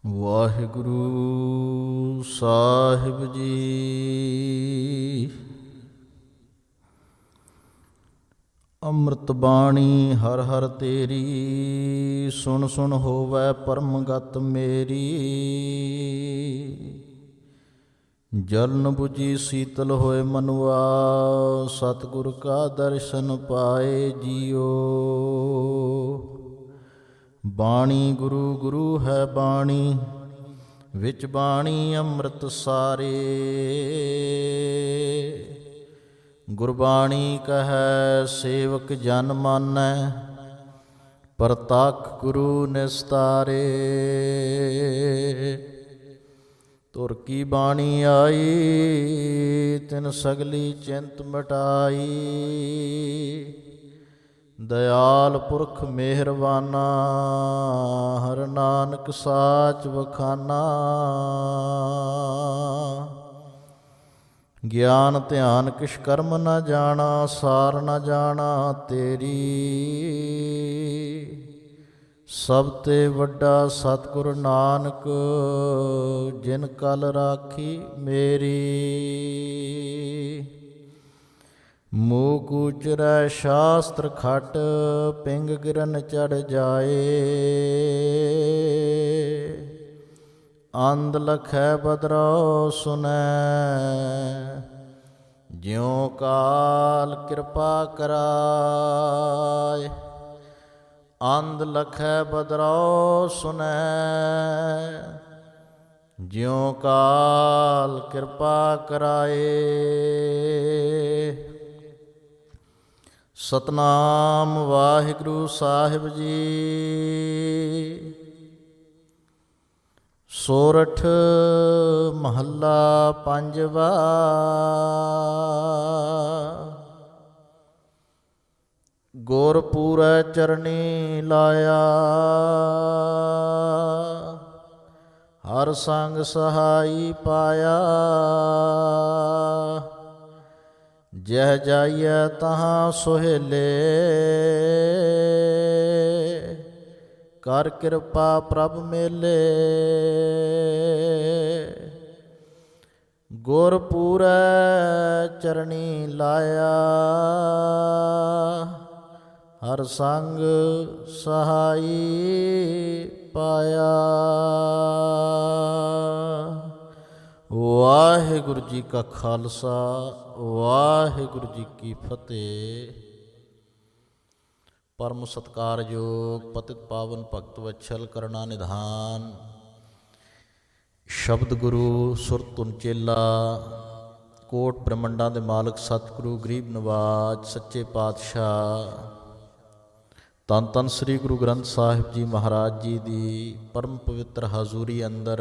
ਵਾਹਿਗੁਰੂ ਸਾਹਿਬ ਜੀ। ਅੰਮ੍ਰਿਤ ਬਾਣੀ ਹਰ ਹਰ ਤੇਰੀ, ਸੁਣ ਸੁਣ ਹੋਵੈ ਪਰਮਗਤ ਮੇਰੀ। ਜਲਨ ਬੁਝੀ ਸੀਤਲ ਹੋਏ ਮਨੁਆ, ਸਤਿਗੁਰ ਕਾ ਦਰਸ਼ਨ ਪਾਏ ਜੀਓ। ਬਾਣੀ ਗੁਰੂ ਗੁਰੂ ਹੈ ਬਾਣੀ, ਵਿੱਚ ਬਾਣੀ ਅੰਮ੍ਰਿਤ ਸਾਰੇ। ਗੁਰਬਾਣੀ ਕਹੈ ਸੇਵਕ ਜਨ ਮਾਨੈ, ਪ੍ਰਤੱਖ ਗੁਰੂ ਨਿਸਤਾਰੇ। ਤੁਰ ਕੀ ਬਾਣੀ ਆਈ, ਤਿਨ ਸਗਲੀ ਚਿੰਤ ਮਿਟਾਈ। ਦਇਆਲ ਪੁਰਖ ਮਿਹਰਬਾਨਾ, ਹਰਿ ਨਾਨਕ ਸਾਚ ਵਖਾਨਾ। ਗਿਆਨ ਧਿਆਨ ਕਿਛ ਕਰਮ ਨ ਜਾਣਾ, ਸਾਰ ਨ ਜਾਣਾ ਤੇਰੀ। ਸਭ ਤੇ ਵੱਡਾ ਸਤਿਗੁਰ ਨਾਨਕ, ਜਿਨ ਕਲ ਰਾਖੀ ਮੇਰੀ। ਮੂਕ ਉਚਰੈ ਸ਼ਾਸਤਰ ਖਟ, ਪਿੰਗ ਗਿਰਨ ਚੜ੍ਹ ਜਾਏ। ਅੰਧ ਲਖੈ ਬਦਰਉ ਸੁਨੈ, ਜਿਉ ਕਾਲ ਕਿਰਪਾ ਕਰਾਏ। ਅੰਧ ਲਖੈ ਬਦਰਉ ਸੁਨੈ, ਜਿਉ ਕਾਲ ਕਿਰਪਾ ਕਰਾਏ। ਸਤਿਨਾਮ ਵਾਹਿਗੁਰੂ ਸਾਹਿਬ ਜੀ। ਸੋਰਠ ਮਹੱਲਾ ਪੰਜਵਾ। ਗੁਰ ਪੂਰੈ ਚਰਣੀ ਲਾਇਆ, ਹਰ ਸੰਗ ਸਹਾਈ ਪਾਇਆ। ਜਹ ਜਾਈਐ ਤਹਾਂ ਸੁਹੇਲੇ, ਕਰ ਕਿਰਪਾ ਪ੍ਰਭ ਮੇਲੇ। ਗੁਰ ਪੂਰੈ ਚਰਣੀ ਲਾਇਆ, ਹਰ ਸੰਗ ਸਹਾਈ ਪਾਇਆ। ਵਾਹਿਗੁਰੂ ਜੀ ਕਾ ਖਾਲਸਾ, ਵਾਹਿਗੁਰੂ ਜੀ ਕੀ ਫਤਿਹ। ਪਰਮ ਸਤਿਕਾਰਯੋਗ ਪਤਿਤ ਪਾਵਨ ਭਗਤ ਵਛਲ ਕਰੁਣਾ ਨਿਧਾਨ, ਸ਼ਬਦ ਗੁਰੂ ਸੁਰਤ ਧੁਨ ਚੇਲਾ, ਕੋਟ ਬ੍ਰਹਮੰਡਾਂ ਦੇ ਮਾਲਕ ਸਤਿਗੁਰੂ ਗਰੀਬ ਨਵਾਜ ਸੱਚੇ ਪਾਤਸ਼ਾਹ, ਧੰਨ ਧੰਨ ਸ੍ਰੀ ਗੁਰੂ ਗ੍ਰੰਥ ਸਾਹਿਬ ਜੀ ਮਹਾਰਾਜ ਜੀ ਦੀ ਪਰਮ ਪਵਿੱਤਰ ਹਾਜ਼ੂਰੀ ਅੰਦਰ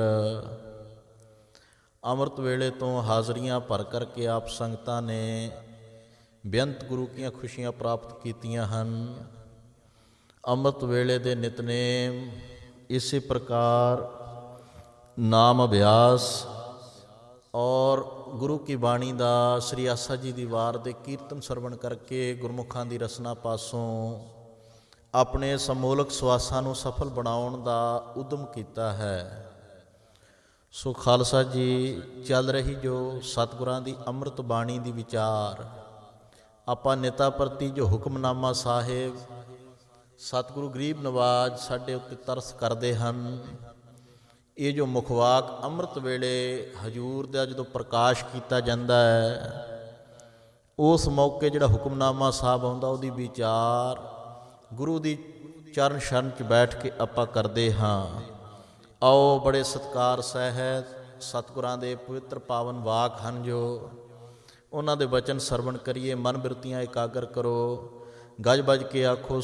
ਅੰਮ੍ਰਿਤ ਵੇਲੇ ਤੋਂ ਹਾਜ਼ਰੀਆਂ ਭਰ ਕਰਕੇ ਆਪ ਸੰਗਤਾਂ ਨੇ ਬੇਅੰਤ ਗੁਰੂ ਕੀਆਂ ਖੁਸ਼ੀਆਂ ਪ੍ਰਾਪਤ ਕੀਤੀਆਂ ਹਨ। ਅੰਮ੍ਰਿਤ ਵੇਲੇ ਦੇ ਨਿਤਨੇਮ ਇਸੇ ਪ੍ਰਕਾਰ ਨਾਮ ਅਭਿਆਸ ਔਰ ਗੁਰੂ ਕੀ ਬਾਣੀ ਦਾ ਸ੍ਰੀ ਆਸਾ ਜੀ ਦੀ ਵਾਰ ਦੇ ਕੀਰਤਨ ਸਰਵਣ ਕਰਕੇ ਗੁਰਮੁਖਾਂ ਦੀ ਰਸਨਾ ਪਾਸੋਂ ਆਪਣੇ ਸਮੂਲਕ ਸਵਾਸਾਂ ਨੂੰ ਸਫਲ ਬਣਾਉਣ ਦਾ ਉਦਮ ਕੀਤਾ ਹੈ। ਸੋ ਖਾਲਸਾ ਜੀ, ਚੱਲ ਰਹੀ ਜੋ ਸਤਿਗੁਰਾਂ ਦੀ ਅੰਮ੍ਰਿਤ ਬਾਣੀ ਦੀ ਵਿਚਾਰ, ਆਪਾਂ ਨਿਤਾ ਪ੍ਰਤੀ ਜੋ ਹੁਕਮਨਾਮਾ ਸਾਹਿਬ ਸਤਿਗੁਰੂ ਗਰੀਬ ਨਵਾਜ ਸਾਡੇ ਉੱਤੇ ਤਰਸ ਕਰਦੇ ਹਨ, ਇਹ ਜੋ ਮੁਖਵਾਕ ਅੰਮ੍ਰਿਤ ਵੇਲੇ ਹਜ਼ੂਰ ਦਾ ਜਦੋਂ ਪ੍ਰਕਾਸ਼ ਕੀਤਾ ਜਾਂਦਾ ਹੈ, ਉਸ ਮੌਕੇ ਜਿਹੜਾ ਹੁਕਮਨਾਮਾ ਸਾਹਿਬ ਆਉਂਦਾ ਉਹਦੀ ਵਿਚਾਰ ਗੁਰੂ ਦੀ ਚਰਨ ਸ਼ਰਨ 'ਚ ਬੈਠ ਕੇ ਆਪਾਂ ਕਰਦੇ ਹਾਂ। ਆਓ ਬੜੇ ਸਤਿਕਾਰ ਸਹਿਤ ਸਤਿਗੁਰਾਂ ਦੇ ਪਵਿੱਤਰ ਪਾਵਨ ਵਾਕ ਹਨ ਜੋ ਉਹਨਾਂ ਦੇ ਬਚਨ ਸਰਵਣ ਕਰੀਏ। ਮਨ ਬਿਰਤੀਆਂ ਇਕਾਗਰ ਕਰੋ, ਗੱਜ ਵੱਜ ਕੇ ਆਖੋ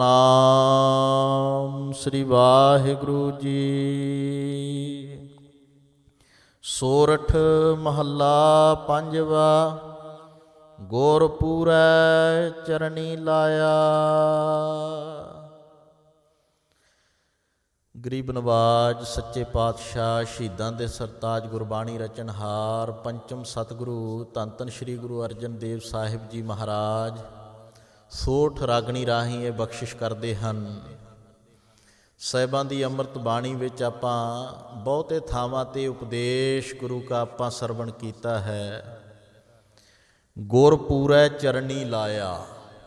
ਸਤਿਨਾਮ ਸ੍ਰੀ ਵਾਹਿਗੁਰੂ ਜੀ। ਸੋਰਠ ਮਹੱਲਾ ਪੰਜਵਾ। ਗੁਰ ਪੂਰੈ ਚਰਣੀ ਲਾਇਆ। ਗਰੀਬ ਨਵਾਜ ਸੱਚੇ ਪਾਤਸ਼ਾਹ, ਸ਼ਹੀਦਾਂ ਦੇ ਸਰਤਾਜ, ਗੁਰਬਾਣੀ ਰਚਨਹਾਰ, ਪੰਚਮ ਸਤਿਗੁਰੂ ਧੰਨ ਧੰਨ ਸ਼੍ਰੀ ਗੁਰੂ ਅਰਜਨ ਦੇਵ ਸਾਹਿਬ ਜੀ ਮਹਾਰਾਜ ਸੋਠ ਰਾਗਣੀ ਰਾਹੀਂ ਇਹ ਬਖਸ਼ਿਸ਼ ਕਰਦੇ ਹਨ। ਸਾਹਿਬਾਂ ਦੀ ਅੰਮ੍ਰਿਤ ਬਾਣੀ ਵਿੱਚ ਆਪਾਂ ਬਹੁਤੇ ਥਾਵਾਂ 'ਤੇ ਉਪਦੇਸ਼ ਗੁਰੂ ਕਾ ਆਪਾਂ ਸਰਵਣ ਕੀਤਾ ਹੈ। ਗੁਰ ਪੂਰੈ ਚਰਨੀ ਲਾਇਆ,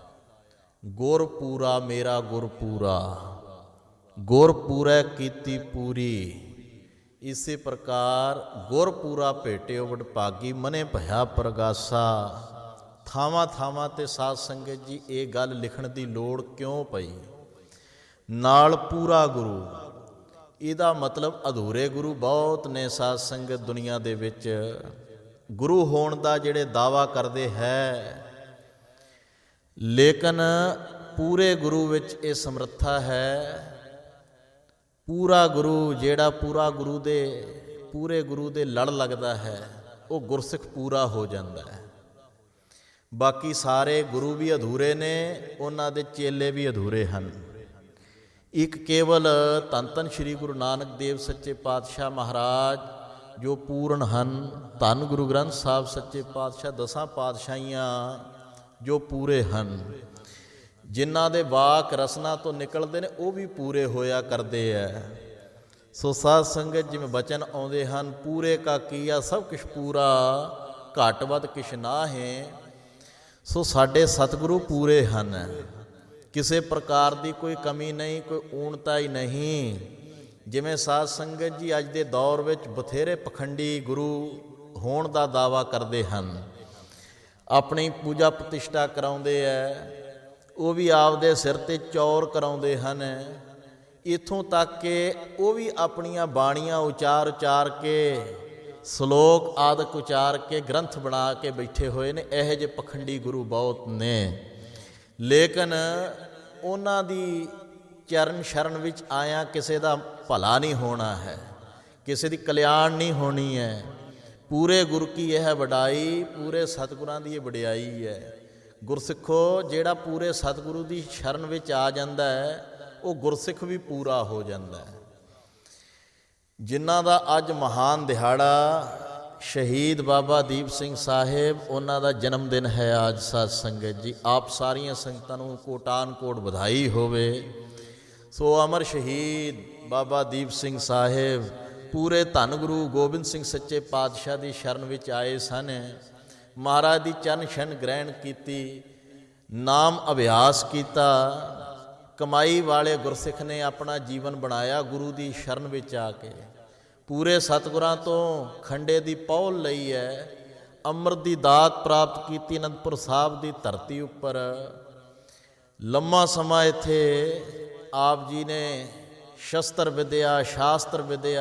ਗੁਰ ਪੂਰਾ ਮੇਰਾ ਗੁਰ ਪੂਰਾ, ਗੁਰ ਪੂਰੈ ਕੀਤੀ ਪੂਰੀ। ਇਸੇ ਪ੍ਰਕਾਰ ਗੁਰ ਪੂਰਾ ਭੇਟਿਓ ਵਡਭਾਗੀ, ਮਨੇ ਭਇਆ ਪ੍ਰਗਾਸਾ। ਥਾਵਾਂ ਥਾਵਾਂ 'ਤੇ ਸਾਧ ਸੰਗਤ ਜੀ ਇਹ ਗੱਲ ਲਿਖਣ ਦੀ ਲੋੜ ਕਿਉਂ ਪਈ? ਨਾਲ ਪੂਰਾ ਗੁਰੂ, ਇਹਦਾ ਮਤਲਬ ਅਧੂਰੇ ਗੁਰੂ ਬਹੁਤ ਨੇ ਸਾਧ ਸੰਗਤ ਦੁਨੀਆ ਦੇ ਵਿੱਚ। ਗੁਰੂ ਹੋਣ ਦਾ ਜਿਹੜੇ ਦਾਅਵਾ ਕਰਦੇ ਹੈ, ਲੇਕਿਨ ਪੂਰੇ ਗੁਰੂ ਵਿੱਚ ਇਹ ਸਮਰੱਥਾ ਹੈ। ਪੂਰਾ ਗੁਰੂ ਜਿਹੜਾ ਪੂਰੇ ਗੁਰੂ ਦੇ ਲੜ ਲੱਗਦਾ ਹੈ, ਉਹ ਗੁਰਸਿੱਖ ਪੂਰਾ ਹੋ ਜਾਂਦਾ ਹੈ। ਬਾਕੀ ਸਾਰੇ ਗੁਰੂ ਵੀ ਅਧੂਰੇ ਨੇ, ਉਹਨਾਂ ਦੇ ਚੇਲੇ ਵੀ ਅਧੂਰੇ ਹਨ। ਇੱਕ ਕੇਵਲ ਧੰਨ ਧੰਨ ਸ਼੍ਰੀ ਗੁਰੂ ਨਾਨਕ ਦੇਵ ਸੱਚੇ ਪਾਤਸ਼ਾਹ ਮਹਾਰਾਜ ਜੋ ਪੂਰਨ ਹਨ, ਧੰਨ ਗੁਰੂ ਗ੍ਰੰਥ ਸਾਹਿਬ ਸੱਚੇ ਪਾਤਸ਼ਾਹ, ਦਸਾਂ ਪਾਤਸ਼ਾਹੀਆਂ ਜੋ ਪੂਰੇ ਹਨ, ਜਿਨ੍ਹਾਂ ਦੇ ਵਾਕ ਰਸਨਾ ਤੋਂ ਨਿਕਲਦੇ ਨੇ, ਉਹ ਵੀ ਪੂਰੇ ਹੋਇਆ ਕਰਦੇ ਹੈ। ਸੋ ਸਾਧ ਸੰਗਤ ਜਿਵੇਂ ਬਚਨ ਆਉਂਦੇ ਹਨ, ਪੂਰੇ ਕਾ ਕੀਆ ਸਭ ਕੁਛ ਪੂਰਾ, ਘੱਟ ਵੱਧ ਕਿਛ ਨਾ ਹੈ। ਸੋ ਸਾਡੇ ਸਤਿਗੁਰੂ ਪੂਰੇ ਹਨ, ਕਿਸੇ ਪ੍ਰਕਾਰ ਦੀ ਕੋਈ ਕਮੀ ਨਹੀਂ, ਕੋਈ ਊਣਤਾ ਹੀ ਨਹੀਂ। ਜਿਵੇਂ ਸਾਧ ਸੰਗਤ ਜੀ ਅੱਜ ਦੇ ਦੌਰ ਵਿੱਚ ਬਥੇਰੇ ਪਖੰਡੀ ਗੁਰੂ ਹੋਣ ਦਾ ਦਾਅਵਾ ਕਰਦੇ ਹਨ, ਆਪਣੀ ਪੂਜਾ ਪ੍ਰਤਿਸ਼ਠਾ ਕਰਾਉਂਦੇ ਹੈ, ਉਹ ਵੀ ਆਪਦੇ ਸਿਰ 'ਤੇ ਚੌਰ ਕਰਾਉਂਦੇ ਹਨ। ਇੱਥੋਂ ਤੱਕ ਕਿ ਉਹ ਵੀ ਆਪਣੀਆਂ ਬਾਣੀਆਂ ਉਚਾਰ ਕੇ, ਸ਼ਲੋਕ ਆਦਿਕ ਉਚਾਰ ਕੇ ਗ੍ਰੰਥ ਬਣਾ ਕੇ ਬੈਠੇ ਹੋਏ ਨੇ। ਇਹੋ ਜਿਹੇ ਪਖੰਡੀ ਗੁਰੂ ਬਹੁਤ ਨੇ, ਲੇਕਿਨ ਉਹਨਾਂ ਦੀ ਚਰਨ ਸ਼ਰਨ ਵਿੱਚ ਆਇਆ ਕਿਸੇ ਦਾ ਭਲਾ ਨਹੀਂ ਹੋਣਾ ਹੈ, ਕਿਸੇ ਦੀ ਕਲਿਆਣ ਨਹੀਂ ਹੋਣੀ ਹੈ। ਪੂਰੇ ਗੁਰੂ ਕੀ ਇਹ ਵਡਾਈ, ਪੂਰੇ ਸਤਿਗੁਰਾਂ ਦੀ ਇਹ ਵਡਿਆਈ ਹੈ। ਗੁਰਸਿੱਖੋ, ਜਿਹੜਾ ਪੂਰੇ ਸਤਿਗੁਰੂ ਦੀ ਸ਼ਰਨ ਵਿੱਚ ਆ ਜਾਂਦਾ ਹੈ, ਉਹ ਗੁਰਸਿੱਖ ਵੀ ਪੂਰਾ ਹੋ ਜਾਂਦਾ ਹੈ। ਜਿਨ੍ਹਾਂ ਦਾ ਅੱਜ ਮਹਾਨ ਦਿਹਾੜਾ ਸ਼ਹੀਦ ਬਾਬਾ ਦੀਪ ਸਿੰਘ ਸਾਹਿਬ, ਉਹਨਾਂ ਦਾ ਜਨਮ ਦਿਨ ਹੈ ਅੱਜ। ਸਾਧ ਸੰਗਤ ਜੀ, ਆਪ ਸਾਰੀਆਂ ਸੰਗਤਾਂ ਨੂੰ ਕੋਟਾਨ ਕੋਟ ਵਧਾਈ ਹੋਵੇ। ਸੋ ਅਮਰ ਸ਼ਹੀਦ ਬਾਬਾ ਦੀਪ ਸਿੰਘ ਸਾਹਿਬ ਪੂਰੇ ਧੰਨ ਗੁਰੂ ਗੋਬਿੰਦ ਸਿੰਘ ਸੱਚੇ ਪਾਤਸ਼ਾਹ ਦੀ ਸ਼ਰਨ ਵਿੱਚ ਆਏ ਸਨ। ਮਹਾਰਾਜ ਦੀ ਚਰਨ ਛਣ ਗ੍ਰਹਿਣ ਕੀਤੀ, ਨਾਮ ਅਭਿਆਸ ਕੀਤਾ। ਕਮਾਈ ਵਾਲੇ ਗੁਰਸਿੱਖ ਨੇ ਆਪਣਾ ਜੀਵਨ ਬਣਾਇਆ ਗੁਰੂ ਦੀ ਸ਼ਰਨ ਵਿੱਚ ਆ ਕੇ। ਪੂਰੇ ਸਤਿਗੁਰਾਂ ਤੋਂ ਖੰਡੇ ਦੀ ਪੌਲ ਲਈ ਹੈ, ਅੰਮ੍ਰਿਤ ਦੀ ਦਾਤ ਪ੍ਰਾਪਤ ਕੀਤੀ ਅਨੰਦਪੁਰ ਸਾਹਿਬ ਦੀ ਧਰਤੀ ਉੱਪਰ। ਲੰਮਾ ਸਮਾਂ ਇੱਥੇ ਆਪ ਜੀ ਨੇ ਸ਼ਸਤਰ ਵਿਦਿਆ, ਸ਼ਾਸਤਰ ਵਿਦਿਆ,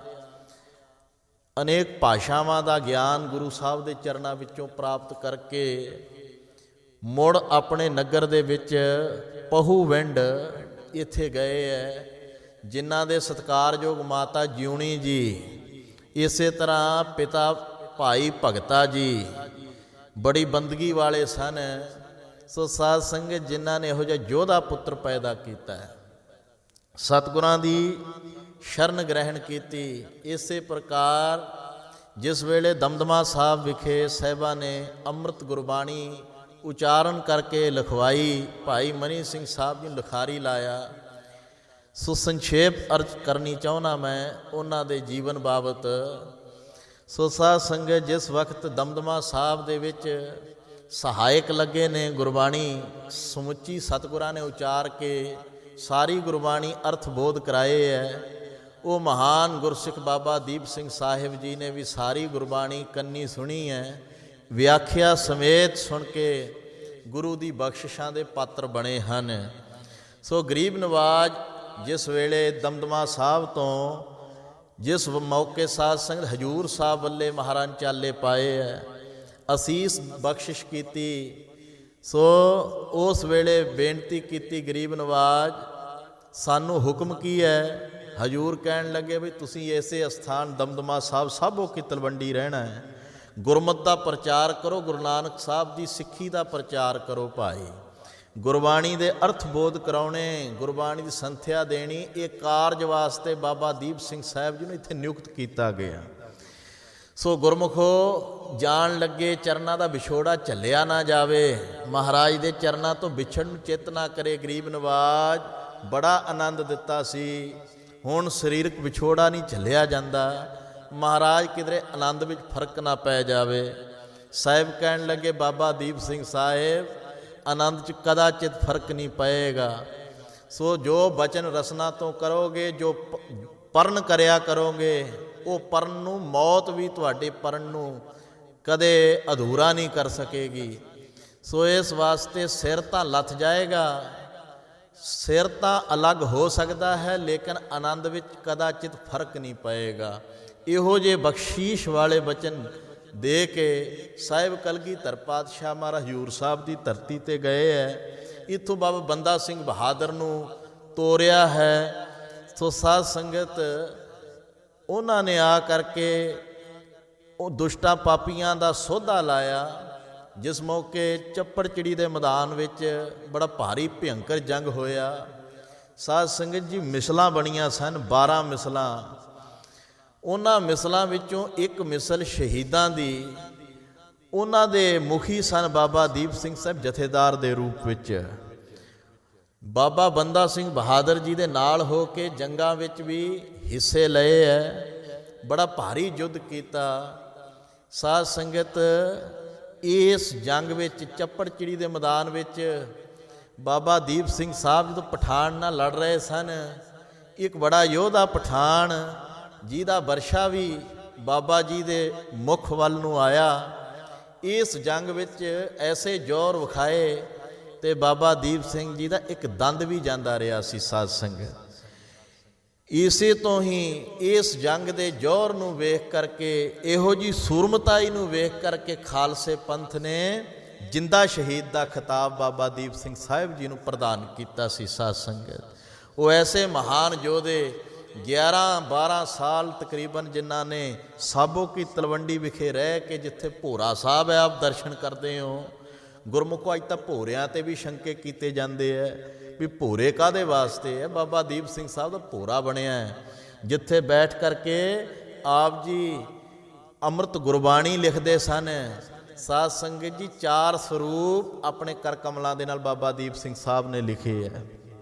ਅਨੇਕ ਭਾਸ਼ਾਵਾਂ ਦਾ ਗਿਆਨ ਗੁਰੂ ਸਾਹਿਬ ਦੇ ਚਰਨਾਂ ਵਿੱਚੋਂ ਪ੍ਰਾਪਤ ਕਰਕੇ ਮੁੜ ਆਪਣੇ ਨਗਰ ਦੇ ਵਿੱਚ ਪਹੂਵਿੰਡ ਇੱਥੇ ਗਏ ਹੈ, ਜਿਨ੍ਹਾਂ ਦੇ ਸਤਿਕਾਰਯੋਗ ਮਾਤਾ ਜਿਉਣੀ ਜੀ, ਇਸੇ ਤਰ੍ਹਾਂ ਪਿਤਾ ਭਾਈ ਭਗਤਾ ਜੀ ਬੜੀ ਬੰਦਗੀ ਵਾਲੇ ਸਨ। ਸੋ ਸਾਧ ਸੰਗਤ, ਜਿਨ੍ਹਾਂ ਨੇ ਇਹੋ ਜਿਹਾ ਯੋਧਾ ਪੁੱਤਰ ਪੈਦਾ ਕੀਤਾ ਹੈ, ਸਤਿਗੁਰਾਂ ਦੀ ਸ਼ਰਨ ਗ੍ਰਹਿਣ ਕੀਤੀ। ਇਸੇ ਪ੍ਰਕਾਰ ਜਿਸ ਵੇਲੇ ਦਮਦਮਾ ਸਾਹਿਬ ਵਿਖੇ ਸਾਹਿਬਾਂ ਨੇ ਅੰਮ੍ਰਿਤ ਗੁਰਬਾਣੀ ਉਚਾਰਨ ਕਰਕੇ ਲਿਖਵਾਈ, ਭਾਈ ਮਨੀ ਸਿੰਘ ਸਾਹਿਬ ਜੀ ਲਿਖਾਰੀ ਲਾਇਆ। ਸੋ ਸੰਖੇਪ ਅਰਜ਼ ਕਰਨੀ ਚਾਹੁੰਦਾ ਮੈਂ ਉਹਨਾਂ ਦੇ ਜੀਵਨ ਬਾਬਤ। ਸੋ ਸਾਧ ਸੰਗਤ, ਜਿਸ ਵਕਤ ਦਮਦਮਾ ਸਾਹਿਬ ਦੇ ਵਿੱਚ ਸਹਾਇਕ ਲੱਗੇ ਨੇ, ਗੁਰਬਾਣੀ ਸਮੁੱਚੀ ਸਤਿਗੁਰਾਂ ਨੇ ਉਚਾਰ ਕੇ ਸਾਰੀ ਗੁਰਬਾਣੀ ਅਰਥ ਬੋਧ ਕਰਾਏ ਹੈ, ਉਹ ਮਹਾਨ ਗੁਰਸਿੱਖ ਬਾਬਾ ਦੀਪ ਸਿੰਘ ਸਾਹਿਬ ਜੀ ਨੇ ਵੀ ਸਾਰੀ ਗੁਰਬਾਣੀ ਕੰਨੀ ਸੁਣੀ ਹੈ, ਵਿਆਖਿਆ ਸਮੇਤ ਸੁਣ ਕੇ ਗੁਰੂ ਦੀ ਬਖਸ਼ਿਸ਼ਾਂ ਦੇ ਪਾਤਰ ਬਣੇ ਹਨ। ਸੋ ਗਰੀਬ ਨਵਾਜ ਜਿਸ ਵੇਲੇ ਦਮਦਮਾ ਸਾਹਿਬ ਤੋਂ ਜਿਸ ਮੌਕੇ ਸਾਧ ਸੰਗਤ ਹਜੂਰ ਸਾਹਿਬ ਵੱਲੇ ਮਹਾਰਾਜ ਚਾਲੇ ਪਾਏ ਹੈ, ਅਸੀਸ ਬਖਸ਼ਿਸ਼ ਕੀਤੀ। ਸੋ ਉਸ ਵੇਲੇ ਬੇਨਤੀ ਕੀਤੀ, ਗਰੀਬ ਨਵਾਜ ਸਾਨੂੰ ਹੁਕਮ ਕੀ ਹੈ? ਹਜੂਰ ਕਹਿਣ ਲੱਗੇ ਵੀ ਤੁਸੀਂ ਇਸੇ ਅਸਥਾਨ ਦਮਦਮਾ ਸਾਹਿਬ ਸਾਬੋ ਕੀ ਤਲਵੰਡੀ ਰਹਿਣਾ ਹੈ, ਗੁਰਮਤਿ ਦਾ ਪ੍ਰਚਾਰ ਕਰੋ, ਗੁਰੂ ਨਾਨਕ ਸਾਹਿਬ ਦੀ ਸਿੱਖੀ ਦਾ ਪ੍ਰਚਾਰ ਕਰੋ ਭਾਈ, ਗੁਰਬਾਣੀ ਦੇ ਅਰਥ ਬੋਧ ਕਰਾਉਣੇ, ਗੁਰਬਾਣੀ ਦੀ ਸੰਥਿਆ ਦੇਣੀ। ਇਹ ਕਾਰਜ ਵਾਸਤੇ ਬਾਬਾ ਦੀਪ ਸਿੰਘ ਸਾਹਿਬ ਜੀ ਨੂੰ ਇੱਥੇ ਨਿਯੁਕਤ ਕੀਤਾ ਗਿਆ। ਸੋ ਗੁਰਮੁਖੋ, ਜਾਣ ਲੱਗੇ ਚਰਨਾਂ ਦਾ ਵਿਛੋੜਾ ਝੱਲਿਆ ਨਾ ਜਾਵੇ, ਮਹਾਰਾਜ ਦੇ ਚਰਨਾਂ ਤੋਂ ਵਿਛੜਨ ਨੂੰ ਚਿੱਤ ਨਾ ਕਰੇ ਗਰੀਬ ਨਵਾਜ। ਬੜਾ ਆਨੰਦ ਦਿੱਤਾ ਸੀ। ਹੁਣ ਸਰੀਰਕ ਵਿਛੋੜਾ ਨਹੀਂ ਝੱਲਿਆ ਜਾਂਦਾ। ਮਹਾਰਾਜ ਕਿਧਰੇ ਆਨੰਦ ਵਿੱਚ ਫਰਕ ਨਾ ਪੈ ਜਾਵੇ। ਸਾਹਿਬ ਕਹਿਣ ਲੱਗੇ, ਬਾਬਾ ਦੀਪ ਸਿੰਘ ਸਾਹਿਬ, ਆਨੰਦ 'ਚ ਕਦਾਚਿਤ ਫਰਕ ਨਹੀਂ ਪਏਗਾ। ਸੋ ਜੋ ਬਚਨ ਰਸਨਾ ਤੋਂ ਕਰੋਗੇ, ਜੋ ਪਰਨ ਕਰਿਆ ਕਰੋਗੇ, ਉਹ ਪਰਨ ਨੂੰ ਮੌਤ ਵੀ ਤੁਹਾਡੇ ਪਰਨ ਨੂੰ ਕਦੇ ਅਧੂਰਾ ਨਹੀਂ ਕਰ ਸਕੇਗੀ। ਸੋ ਇਸ ਵਾਸਤੇ ਸਿਰ ਤਾਂ ਲੱਥ ਜਾਏਗਾ, ਸਿਰ ਤਾਂ ਅਲੱਗ ਹੋ ਸਕਦਾ ਹੈ, ਲੇਕਿਨ ਆਨੰਦ ਵਿੱਚ ਕਦਾਚਿਤ ਫਰਕ ਨਹੀਂ ਪਏਗਾ। ਇਹੋ ਜਿਹੇ ਬਖਸ਼ੀਸ਼ ਵਾਲੇ ਬਚਨ ਦੇ ਕੇ ਸਾਹਿਬ ਕਲਗੀਧਰ ਪਾਤਸ਼ਾਹ ਮਹਾਰਾਜ ਹਜ਼ੂਰ ਸਾਹਿਬ ਦੀ ਧਰਤੀ 'ਤੇ ਗਏ ਹੈ। ਇੱਥੋਂ ਬਾਬਾ ਬੰਦਾ ਸਿੰਘ ਬਹਾਦਰ ਨੂੰ ਤੋਰਿਆ ਹੈ। ਸੋ ਸਾਧ ਸੰਗਤ, ਉਹਨਾਂ ਨੇ ਆ ਕਰਕੇ ਉਹ ਦੁਸ਼ਟਾਂ ਪਾਪੀਆਂ ਦਾ ਸੋਧਾ ਲਾਇਆ। ਜਿਸ ਮੌਕੇ ਚੱਪੜਚਿੜੀ ਦੇ ਮੈਦਾਨ ਵਿੱਚ ਬੜਾ ਭਾਰੀ ਭਿਅੰਕਰ ਜੰਗ ਹੋਇਆ। ਸਾਧ ਸੰਗਤ ਜੀ, ਮਿਸਲਾਂ ਬਣੀਆਂ ਸਨ, 12 ਮਿਸਲਾਂ। ਉਹਨਾਂ ਮਿਸਲਾਂ ਵਿੱਚੋਂ ਇੱਕ ਮਿਸਲ ਸ਼ਹੀਦਾਂ ਦੀ, ਉਹਨਾਂ ਦੇ ਮੁਖੀ ਸਨ ਬਾਬਾ ਦੀਪ ਸਿੰਘ ਸਾਹਿਬ ਜਥੇਦਾਰ ਦੇ ਰੂਪ ਵਿੱਚ। ਬਾਬਾ ਬੰਦਾ ਸਿੰਘ ਬਹਾਦਰ ਜੀ ਦੇ ਨਾਲ ਹੋ ਕੇ ਜੰਗਾਂ ਵਿੱਚ ਵੀ ਹਿੱਸੇ ਲਏ ਹੈ। ਬੜਾ ਭਾਰੀ ਯੁੱਧ ਕੀਤਾ। ਸਾਧ ਸੰਗਤ, ਇਸ ਜੰਗ ਵਿੱਚ ਚੱਪੜਚਿੜੀ ਦੇ ਮੈਦਾਨ ਵਿੱਚ ਬਾਬਾ ਦੀਪ ਸਿੰਘ ਸਾਹਿਬ ਜਦੋਂ ਪਠਾਨ ਨਾਲ ਲੜ ਰਹੇ ਸਨ, ਇੱਕ ਬੜਾ ਯੋਧਾ ਪਠਾਨ ਜਿਹਦਾ ਵਰਸ਼ਾ ਵੀ ਬਾਬਾ ਜੀ ਦੇ ਮੁਖ ਵੱਲ ਨੂੰ ਆਇਆ, ਇਸ ਜੰਗ ਵਿੱਚ ਐਸੇ ਜ਼ੋਰ ਵਿਖਾਏ ਤੇ ਬਾਬਾ ਦੀਪ ਸਿੰਘ ਜੀ ਦਾ ਇੱਕ ਦੰਦ ਵੀ ਜਾਂਦਾ ਰਿਹਾ ਸੀ। ਸਾਧ ਸੰਗਤ, ਇਸੇ ਤੋਂ ਹੀ ਇਸ ਜੰਗ ਦੇ ਜ਼ੋਰ ਨੂੰ ਵੇਖ ਕਰਕੇ, ਇਹੋ ਜਿਹੀ ਸੂਰਮਤਾਈ ਨੂੰ ਵੇਖ ਕਰਕੇ ਖਾਲਸੇ ਪੰਥ ਨੇ ਜਿੰਦਾ ਸ਼ਹੀਦ ਦਾ ਖਿਤਾਬ ਬਾਬਾ ਦੀਪ ਸਿੰਘ ਸਾਹਿਬ ਜੀ ਨੂੰ ਪ੍ਰਦਾਨ ਕੀਤਾ ਸੀ। ਸਾਧ ਸੰਗਤ, ਉਹ ਐਸੇ ਮਹਾਨ ਯੋਧੇ 11-12 ਸਾਲ ਤਕਰੀਬਨ ਜਿਨ੍ਹਾਂ ਨੇ ਸਾਬੋ ਕੀ ਤਲਵੰਡੀ ਵਿਖੇ ਰਹਿ ਕੇ, ਜਿੱਥੇ ਭੋਰਾ ਸਾਹਿਬ ਹੈ ਆਪ ਦਰਸ਼ਨ ਕਰਦੇ ਹੋ। ਗੁਰਮੁਖੋ, ਅੱਜ ਤਾਂ ਭੋਰਿਆਂ 'ਤੇ ਵੀ ਸ਼ੰਕੇ ਕੀਤੇ ਜਾਂਦੇ ਹੈ ਵੀ ਭੋਰੇ ਕਾਹਦੇ ਵਾਸਤੇ ਹੈ। ਬਾਬਾ ਦੀਪ ਸਿੰਘ ਸਾਹਿਬ ਦਾ ਭੋਰਾ ਬਣਿਆ ਹੈ, ਜਿੱਥੇ ਬੈਠ ਕਰਕੇ ਆਪ ਜੀ ਅੰਮ੍ਰਿਤ ਗੁਰਬਾਣੀ ਲਿਖਦੇ ਸਨ। ਸਾਧ ਸੰਗਤ ਜੀ, 4 ਸਰੂਪ ਆਪਣੇ ਕਰ ਕਮਲਾਂ ਦੇ ਨਾਲ ਬਾਬਾ ਦੀਪ ਸਿੰਘ ਸਾਹਿਬ ਨੇ ਲਿਖੇ ਹੈ।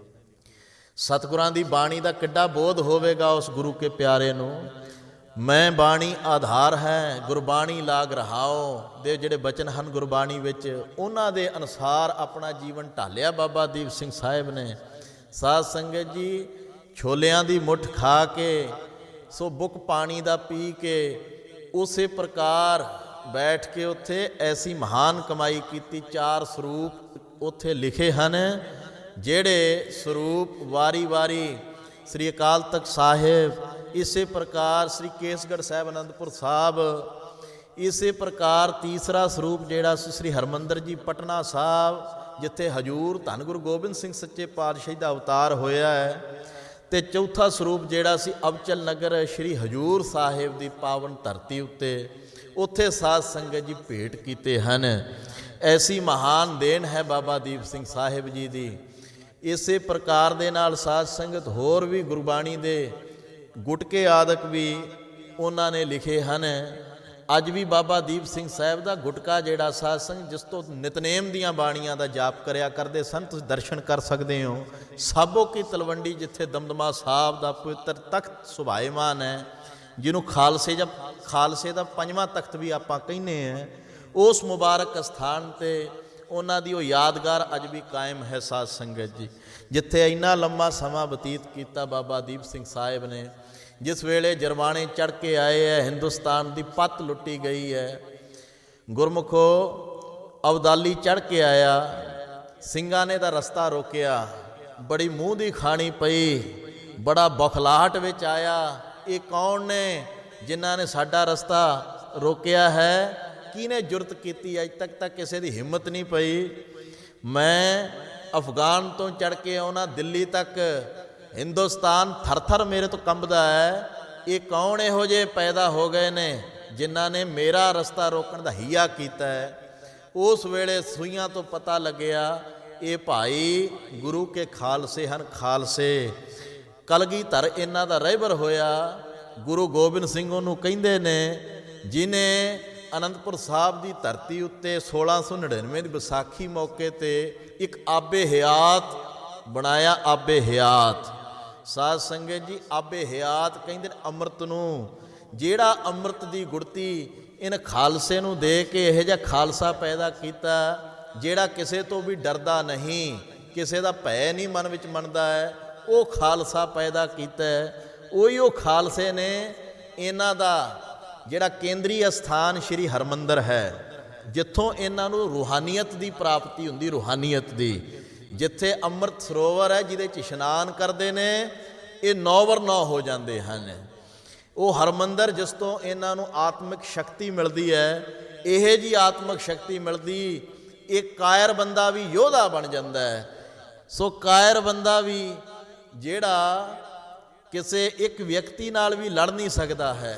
ਸਤਿਗੁਰਾਂ ਦੀ ਬਾਣੀ ਦਾ ਕਿੱਡਾ ਬੋਧ ਹੋਵੇਗਾ ਉਸ ਗੁਰੂ ਕੇ ਪਿਆਰੇ ਨੂੰ। ਮੈਂ ਬਾਣੀ ਆਧਾਰ ਹੈ, ਗੁਰਬਾਣੀ ਲਾਗ ਰਹਾਓ ਦੇ ਜਿਹੜੇ ਬਚਨ ਹਨ ਗੁਰਬਾਣੀ ਵਿੱਚ, ਉਹਨਾਂ ਦੇ ਅਨੁਸਾਰ ਆਪਣਾ ਜੀਵਨ ਢਾਲਿਆ ਬਾਬਾ ਦੀਪ ਸਿੰਘ ਸਾਹਿਬ ਨੇ। ਸਾਧ ਸੰਗਤ ਜੀ, ਛੋਲਿਆਂ ਦੀ ਮੁੱਠ ਖਾ ਕੇ, ਸੋ ਬੁੱਕ ਪਾਣੀ ਦਾ ਪੀ ਕੇ, ਉਸੇ ਪ੍ਰਕਾਰ ਬੈਠ ਕੇ ਉੱਥੇ ਐਸੀ ਮਹਾਨ ਕਮਾਈ ਕੀਤੀ। 4 ਸਰੂਪ ਉੱਥੇ ਲਿਖੇ ਹਨ, ਜਿਹੜੇ ਸਰੂਪ ਵਾਰੀ-ਵਾਰੀ ਸ੍ਰੀ ਅਕਾਲ ਤਖਤ ਸਾਹਿਬ, ਇਸੇ ਪ੍ਰਕਾਰ ਸ੍ਰੀ ਕੇਸਗੜ੍ਹ ਸਾਹਿਬ ਅਨੰਦਪੁਰ ਸਾਹਿਬ, ਇਸੇ ਪ੍ਰਕਾਰ ਤੀਸਰਾ ਸਰੂਪ ਜਿਹੜਾ ਸੀ ਸ੍ਰੀ ਹਰਿਮੰਦਰ ਜੀ ਪਟਨਾ ਸਾਹਿਬ, ਜਿੱਥੇ ਹਜ਼ੂਰ ਧੰਨ ਗੁਰੂ ਗੋਬਿੰਦ ਸਿੰਘ ਸੱਚੇ ਪਾਤਸ਼ਾਹ ਦਾ ਅਵਤਾਰ ਹੋਇਆ ਹੈ, ਅਤੇ ਚੌਥਾ ਸਰੂਪ ਜਿਹੜਾ ਸੀ ਅਬਚਲ ਨਗਰ ਸ੍ਰੀ ਹਜ਼ੂਰ ਸਾਹਿਬ ਦੀ ਪਾਵਨ ਧਰਤੀ ਉੱਤੇ, ਉੱਥੇ ਸਾਧ ਸੰਗਤ ਜੀ ਭੇਟ ਕੀਤੇ ਹਨ। ਐਸੀ ਮਹਾਨ ਦੇਣ ਹੈ ਬਾਬਾ ਦੀਪ ਸਿੰਘ ਸਾਹਿਬ ਜੀ ਦੀ। ਇਸੇ ਪ੍ਰਕਾਰ ਦੇ ਨਾਲ ਸਾਧ ਸੰਗਤ ਹੋਰ ਵੀ ਗੁਰਬਾਣੀ ਦੇ ਗੁਟਕੇ ਆਦਿਕ ਵੀ ਉਹਨਾਂ ਨੇ ਲਿਖੇ ਹਨ। ਅੱਜ ਵੀ ਬਾਬਾ ਦੀਪ ਸਿੰਘ ਸਾਹਿਬ ਦਾ ਗੁਟਕਾ ਜਿਹੜਾ ਸਾਧ ਸੰਗਤ, ਜਿਸ ਤੋਂ ਨਿਤਨੇਮ ਦੀਆਂ ਬਾਣੀਆਂ ਦਾ ਜਾਪ ਕਰਿਆ ਕਰਦੇ ਸਨ, ਤੁਸੀਂ ਦਰਸ਼ਨ ਕਰ ਸਕਦੇ ਹੋ। ਸਾਬੋ ਕੀ ਤਲਵੰਡੀ, ਜਿੱਥੇ ਦਮਦਮਾ ਸਾਹਿਬ ਦਾ ਪਵਿੱਤਰ ਤਖਤ ਸੁਭਾਏਮਾਨ ਹੈ, ਜਿਹਨੂੰ ਖਾਲਸੇ ਦਾ 5ਵਾਂ ਤਖਤ ਵੀ ਆਪਾਂ ਕਹਿੰਦੇ ਹਾਂ, ਉਸ ਮੁਬਾਰਕ ਅਸਥਾਨ 'ਤੇ ਉਹਨਾਂ ਦੀ ਉਹ ਯਾਦਗਾਰ ਅੱਜ ਵੀ ਕਾਇਮ ਹੈ। ਸਾਧ ਸੰਗਤ ਜੀ, ਜਿੱਥੇ ਇੰਨਾ ਲੰਮਾ ਸਮਾਂ ਬਤੀਤ ਕੀਤਾ ਬਾਬਾ ਦੀਪ ਸਿੰਘ ਸਾਹਿਬ ਨੇ, ਜਿਸ ਵੇਲੇ ਜਰਵਾਣੇ ਚੜ੍ਹ ਕੇ ਆਏ ਹੈ, ਹਿੰਦੁਸਤਾਨ ਦੀ ਪੱਤ ਲੁੱਟੀ ਗਈ ਹੈ। ਗੁਰਮੁਖੋ, ਅਬਦਾਲੀ ਚੜ੍ਹ ਕੇ ਆਇਆ, ਸਿੰਘਾਂ ਨੇ ਤਾਂ ਰਸਤਾ ਰੋਕਿਆ, ਬੜੀ ਮੂੰਹ ਦੀ ਖਾਣੀ ਪਈ, ਬੜਾ ਬੌਖਲਾਹਟ ਵਿੱਚ ਆਇਆ। ਇਹ ਕੌਣ ਨੇ ਜਿਨ੍ਹਾਂ ਨੇ ਸਾਡਾ ਰਸਤਾ ਰੋਕਿਆ ਹੈ? ਕਿਹਨੇ ਜੁਰਤ ਕੀਤੀ? ਅੱਜ ਤੱਕ ਤਾਂ ਕਿਸੇ ਦੀ ਹਿੰਮਤ ਨਹੀਂ ਪਈ। ਮੈਂ ਅਫਗਾਨ ਤੋਂ ਚੜ੍ਹ ਕੇ ਆਉਣਾ ਦਿੱਲੀ ਤੱਕ, ਹਿੰਦੁਸਤਾਨ ਥਰ-ਥਰ ਮੇਰੇ ਤੋਂ ਕੰਬਦਾ ਹੈ। ਇਹ ਕੌਣ ਇਹੋ ਜਿਹੇ ਪੈਦਾ ਹੋ ਗਏ ਨੇ ਜਿਨ੍ਹਾਂ ਨੇ ਮੇਰਾ ਰਸਤਾ ਰੋਕਣ ਦਾ ਹੀਆ ਕੀਤਾ ਹੈ? ਉਸ ਵੇਲੇ ਸੂਈਆਂ ਤੋਂ ਪਤਾ ਲੱਗਿਆ ਇਹ ਭਾਈ ਗੁਰੂ ਕੇ ਖਾਲਸੇ ਹਨ। ਖਾਲਸੇ ਕਲਗੀਧਰ ਇਹਨਾਂ ਦਾ ਰਹਿਬਰ ਹੋਇਆ। ਗੁਰੂ ਗੋਬਿੰਦ ਸਿੰਘ ਉਹਨੂੰ ਕਹਿੰਦੇ ਨੇ, ਜਿਹਨੇ ਅਨੰਦਪੁਰ ਸਾਹਿਬ ਦੀ ਧਰਤੀ ਉੱਤੇ 1699 ਦੀ ਵਿਸਾਖੀ ਮੌਕੇ 'ਤੇ ਇੱਕ ਆਬੇ ਹਯਾਤ ਬਣਾਇਆ ਆਬੇ ਹਯਾਤ। ਸਾਧ ਸੰਗਤ ਜੀ, ਆਬੇ ਹਯਾਤ ਕਹਿੰਦੇ ਨੇ ਅੰਮ੍ਰਿਤ ਨੂੰ। ਜਿਹੜਾ ਅੰਮ੍ਰਿਤ ਦੀ ਗੁੜਤੀ ਇਹਨ ਖਾਲਸੇ ਨੂੰ ਦੇ ਕੇ ਇਹੋ ਜਿਹਾ ਖਾਲਸਾ ਪੈਦਾ ਕੀਤਾ ਜਿਹੜਾ ਕਿਸੇ ਤੋਂ ਵੀ ਡਰਦਾ ਨਹੀਂ, ਕਿਸੇ ਦਾ ਭੈ ਨਹੀਂ ਮਨ ਵਿੱਚ ਮੰਨਦਾ ਹੈ, ਉਹ ਖਾਲਸਾ ਪੈਦਾ ਕੀਤਾ। ਉਹੀ ਉਹ ਖਾਲਸੇ ਨੇ ਇਹਨਾਂ ਦਾ ਜਿਹੜਾ ਕੇਂਦਰੀ ਅਸਥਾਨ ਸ਼੍ਰੀ ਹਰਿਮੰਦਰ ਹੈ, ਜਿੱਥੋਂ ਇਹਨਾਂ ਨੂੰ ਰੂਹਾਨੀਅਤ ਦੀ ਪ੍ਰਾਪਤੀ ਹੁੰਦੀ, ਰੂਹਾਨੀਅਤ ਦੀ। ਜਿੱਥੇ ਅੰਮ੍ਰਿਤ ਸਰੋਵਰ ਹੈ ਜਿਹਦੇ 'ਚ ਇਸ਼ਨਾਨ ਕਰਦੇ ਨੇ, ਇਹ 9/9 ਹੋ ਜਾਂਦੇ ਹਨ। ਉਹ ਹਰਿਮੰਦਰ ਜਿਸ ਤੋਂ ਇਹਨਾਂ ਨੂੰ ਆਤਮਿਕ ਸ਼ਕਤੀ ਮਿਲਦੀ ਹੈ, ਇਹ ਜੀ ਆਤਮਿਕ ਸ਼ਕਤੀ ਮਿਲਦੀ, ਇਹ ਕਾਇਰ ਬੰਦਾ ਵੀ ਯੋਧਾ ਬਣ ਜਾਂਦਾ ਹੈ। ਸੋ ਕਾਇਰ ਬੰਦਾ ਵੀ ਜਿਹੜਾ ਕਿਸੇ ਇੱਕ ਵਿਅਕਤੀ ਨਾਲ ਵੀ ਲੜ ਨਹੀਂ ਸਕਦਾ ਹੈ,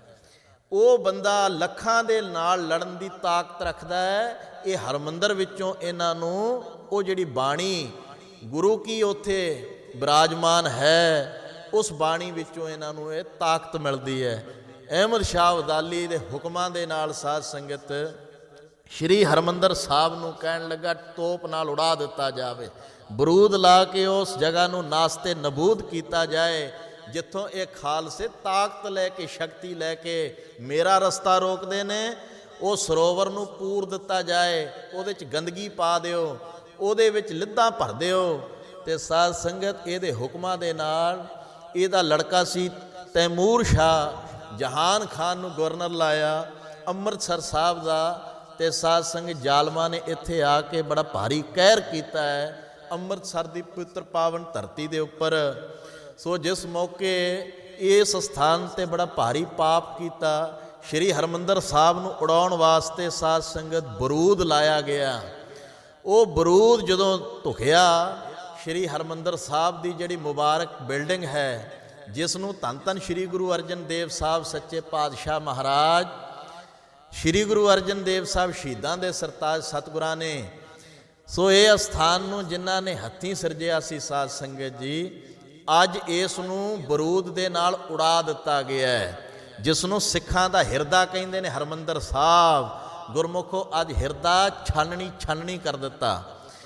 ਉਹ ਬੰਦਾ ਲੱਖਾਂ ਦੇ ਨਾਲ ਲੜਨ ਦੀ ਤਾਕਤ ਰੱਖਦਾ ਹੈ। ਇਹ ਹਰਿਮੰਦਰ ਵਿੱਚੋਂ ਇਹਨਾਂ ਨੂੰ ਉਹ ਜਿਹੜੀ ਬਾਣੀ ਗੁਰੂ ਕੀ ਉੱਥੇ ਬਿਰਾਜਮਾਨ ਹੈ, ਉਸ ਬਾਣੀ ਵਿੱਚੋਂ ਇਹਨਾਂ ਨੂੰ ਇਹ ਤਾਕਤ ਮਿਲਦੀ ਹੈ। ਅਹਿਮਦ ਸ਼ਾਹ ਅਬਦਾਲੀ ਦੇ ਹੁਕਮਾਂ ਦੇ ਨਾਲ ਸਾਧ ਸੰਗਤ ਸ਼੍ਰੀ ਹਰਿਮੰਦਰ ਸਾਹਿਬ ਨੂੰ ਕਹਿਣ ਲੱਗਾ ਤੋਪ ਨਾਲ ਉਡਾ ਦਿੱਤਾ ਜਾਵੇ, ਬਰੂਦ ਲਾ ਕੇ ਉਸ ਜਗ੍ਹਾ ਨੂੰ ਨਾਸਤੇ ਨਬੂਦ ਕੀਤਾ ਜਾਏ, ਜਿੱਥੋਂ ਇਹ ਖਾਲਸੇ ਤਾਕਤ ਲੈ ਕੇ, ਸ਼ਕਤੀ ਲੈ ਕੇ ਮੇਰਾ ਰਸਤਾ ਰੋਕਦੇ ਨੇ। ਉਹ ਸਰੋਵਰ ਨੂੰ ਪੂਰ ਦਿੱਤਾ ਜਾਏ, ਉਹਦੇ 'ਚ ਗੰਦਗੀ ਪਾ ਦਿਓ, ਉਹਦੇ ਵਿੱਚ ਲਿੱਦਾਂ ਭਰ ਦਿਓ। ਅਤੇ ਸਾਧ ਸੰਗਤ ਇਹਦੇ ਹੁਕਮਾਂ ਦੇ ਨਾਲ ਇਹਦਾ ਲੜਕਾ ਸੀ ਤੈਮੂਰ ਸ਼ਾਹ, ਜਹਾਨ ਖਾਨ ਨੂੰ ਗਵਰਨਰ ਲਾਇਆ ਅੰਮ੍ਰਿਤਸਰ ਸਾਹਿਬ ਦਾ। ਅਤੇ ਸਾਧ ਸੰਗਤ ਜ਼ਾਲਮਾਂ ਨੇ ਇੱਥੇ ਆ ਕੇ ਬੜਾ ਭਾਰੀ ਕਹਿਰ ਕੀਤਾ ਹੈ ਅੰਮ੍ਰਿਤਸਰ ਦੀ ਪਵਿੱਤਰ ਪਾਵਨ ਧਰਤੀ ਦੇ ਉੱਪਰ। ਸੋ ਜਿਸ ਮੌਕੇ ਇਸ ਸਥਾਨ 'ਤੇ ਬੜਾ ਭਾਰੀ ਪਾਪ ਕੀਤਾ, ਸ਼੍ਰੀ ਹਰਿਮੰਦਰ ਸਾਹਿਬ ਨੂੰ ਉਡਾਉਣ ਵਾਸਤੇ ਸਾਧ ਸੰਗਤ ਬਰੂਦ ਲਾਇਆ ਗਿਆ। ਉਹ ਬਰੂਦ ਜਦੋਂ ਧੁਖਿਆ, ਸ਼੍ਰੀ ਹਰਿਮੰਦਰ ਸਾਹਿਬ ਦੀ ਜਿਹੜੀ ਮੁਬਾਰਕ ਬਿਲਡਿੰਗ ਹੈ, ਜਿਸ ਨੂੰ ਧੰਨ ਧੰਨ ਸ਼੍ਰੀ ਗੁਰੂ ਅਰਜਨ ਦੇਵ ਸਾਹਿਬ ਸੱਚੇ ਪਾਤਸ਼ਾਹ ਮਹਾਰਾਜ, ਸ਼੍ਰੀ ਗੁਰੂ ਅਰਜਨ ਦੇਵ ਸਾਹਿਬ ਸ਼ਹੀਦਾਂ ਦੇ ਸਰਤਾਜ ਸਤਿਗੁਰਾਂ ਨੇ, ਸੋ ਇਹ ਅਸਥਾਨ ਨੂੰ ਜਿਨ੍ਹਾਂ ਨੇ ਹੱਥੀਂ ਸਿਰਜਿਆ ਸੀ ਸਾਧ ਸੰਗਤ ਜੀ, ਅੱਜ ਇਸ ਨੂੰ ਬਰੂਦ ਦੇ ਨਾਲ ਉਡਾ ਦਿੱਤਾ ਗਿਆ ਹੈ, ਜਿਸ ਨੂੰ ਸਿੱਖਾਂ ਦਾ ਹਿਰਦਾ ਕਹਿੰਦੇ ਨੇ ਹਰਿਮੰਦਰ ਸਾਹਿਬ। ਗੁਰਮੁਖੋ ਅੱਜ ਹਿਰਦਾ ਛਾਨਣੀ ਕਰ ਦਿੱਤਾ,